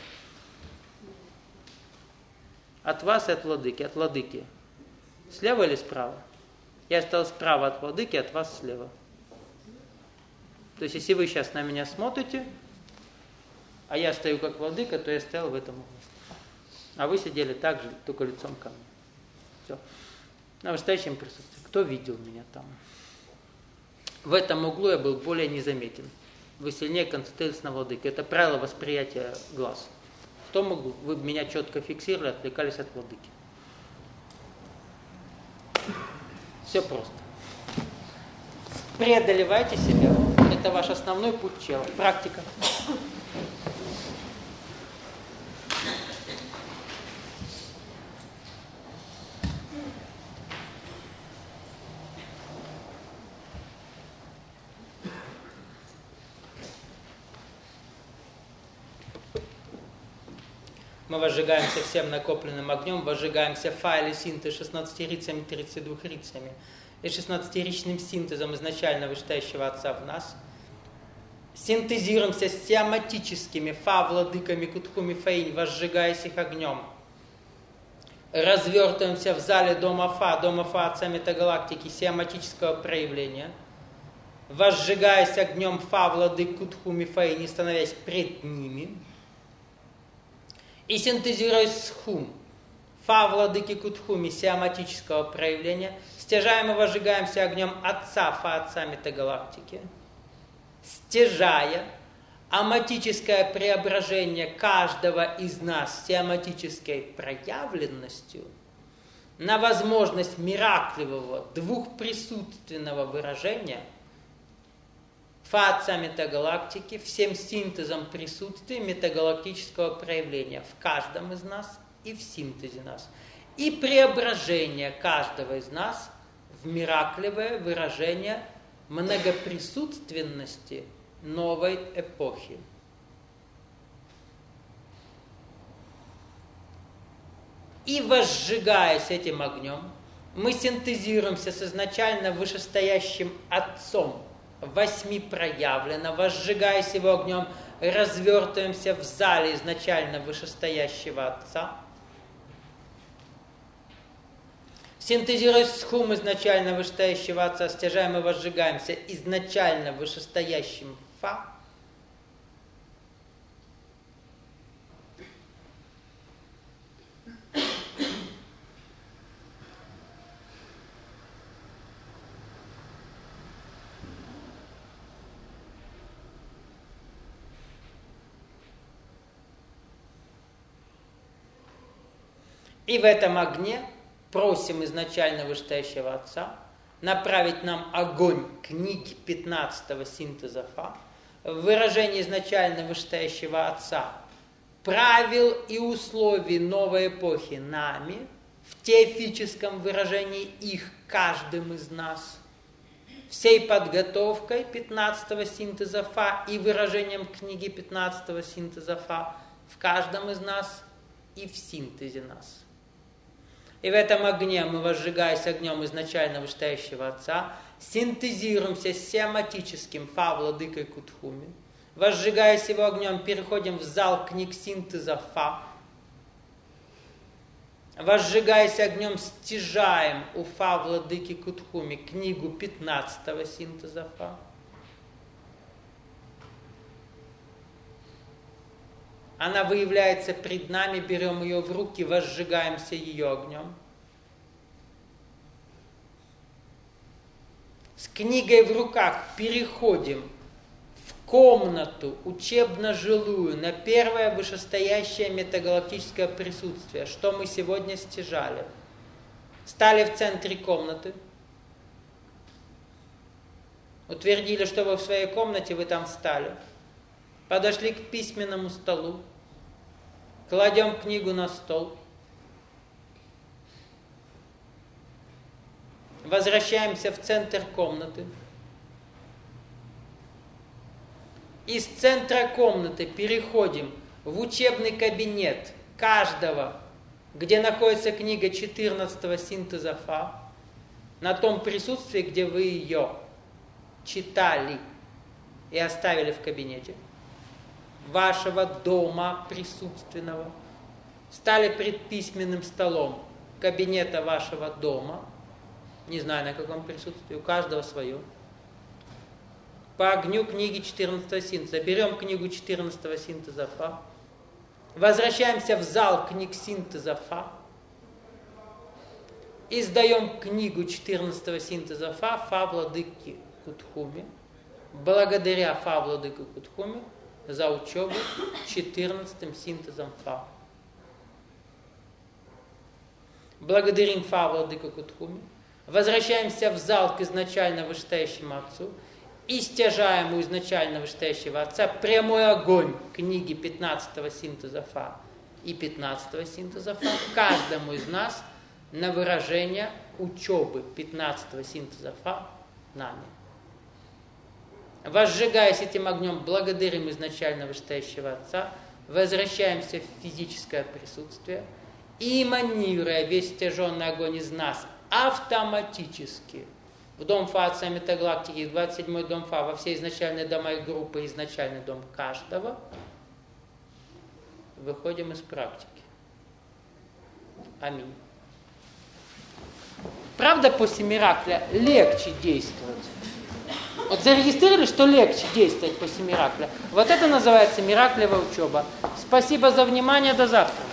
От вас и от Владыки. От Владыки. Слева или справа? Я стоял справа от Владыки, от вас слева. То есть, если вы сейчас на меня смотрите, а я стою как Владыка, то я стоял в этом углу. А вы сидели так же, только лицом ко мне. Все. На настоящем присутствии. Кто видел меня там? В этом углу я был более незаметен. Вы сильнее концентрировались на Владыке. Это правило восприятия глаз. В том углу вы меня четко фиксировали, отвлекались от Владыки. Все просто. Преодолевайте себя. Это ваш основной путь чела. Практика. Мы возжигаемся всем накопленным огнем, возжигаемся в файле синтез шестнадцатирицами, тридцатидвухрицами и шестнадцатиричным синтезом изначально вышестоящего Отца в нас. Синтезируемся с сиаматическими фа владыками Кутхуми Фаинь, возжигаясь их огнем. Развертываемся в зале дома Фа, дома Фа Отца Метагалактики, сиаматического проявления, возжигаясь огнем Фа владык Кутхуми Фаинь, становясь пред ними. И синтезируясь с Хум, Фа владыки Кутхуми, сиаматического проявления, стяжаем и возжигаемся огнем Отца Фа Отца Метагалактики, стяжая аматическое преображение каждого из нас сиаматической проявленностью на возможность миракливого двухприсутственного выражения Фа Отца Метагалактики всем синтезом присутствия метагалактического проявления в каждом из нас и в синтезе нас. И преображение каждого из нас в миракливое выражение многоприсутственности новой эпохи. И возжигаясь этим огнем, мы синтезируемся с изначально вышестоящим Отцом, восьми проявлено, возжигаясь его огнем, развертываемся в зале изначально вышестоящего Отца. Синтезируясь с Хум изначально вышестоящего Отца, стяжаем и возжигаемся изначально вышестоящим Фа. И в этом огне просим изначально вышестоящего Отца направить нам огонь книги пятнадцатого синтеза Фа, в выражении изначально вышестоящего Отца, правил и условий новой эпохи нами, в теофическом выражении их каждым из нас, всей подготовкой пятнадцатого синтеза Фа и выражением книги пятнадцатого синтеза Фа в каждом из нас и в синтезе нас. И в этом огне мы, возжигаясь огнем изначально вышестоящего Отца, синтезируемся с сиаматическим Фа владыкой Кутхуми. Возжигаясь его огнем, переходим в зал книг синтеза Фа. Возжигаясь огнем, стяжаем у Фа владыки Кутхуми книгу пятнадцатого синтеза Фа. Она выявляется пред нами, берем ее в руки, возжигаемся ее огнем. С книгой в руках переходим в комнату учебно-жилую на первое вышестоящее метагалактическое присутствие, что мы сегодня стяжали. Стали в центре комнаты, утвердили, что вы в своей комнате, вы там встали. Подошли к письменному столу, кладем книгу на стол, возвращаемся в центр комнаты. Из центра комнаты переходим в учебный кабинет каждого, где находится книга четырнадцатого синтеза Фа, на том присутствии, где вы ее читали и оставили в кабинете вашего дома присутственного, стали пред письменным столом кабинета вашего дома, не знаю на каком присутствии, у каждого свое, по огню книги четырнадцатого синтеза. Берем книгу четырнадцатого синтеза Фа, возвращаемся в зал книг синтеза Фа, издаем книгу четырнадцатого синтеза Фа, Фа владыки Кутхуми, благодаря Фа владыку Кутхуми за учебу четырнадцатым синтезом Фа. Благодарим Фа владыку Кутхуми, возвращаемся в зал к изначально вышестоящему Отцу и стяжаем у изначально вышестоящего Отца прямой огонь книги пятнадцатого синтеза Фа и пятнадцатого синтеза Фа каждому из нас на выражение учебы пятнадцатого синтеза Фа нами. Возжигаясь этим огнем, благодарим изначально вышестоящего Отца возвращаемся в физическое присутствие, и эманируя весь стяженный огонь из нас автоматически в дом Фа от саммита галактики, двадцать седьмой дом Фа, во все изначальные дома и группы, изначальный дом каждого, выходим из практики. Аминь. Правда, после Миракля легче действовать? Вот зарегистрировали, что легче действовать после Миракля. Вот это называется Мираклевая учеба. Спасибо за внимание, до завтра.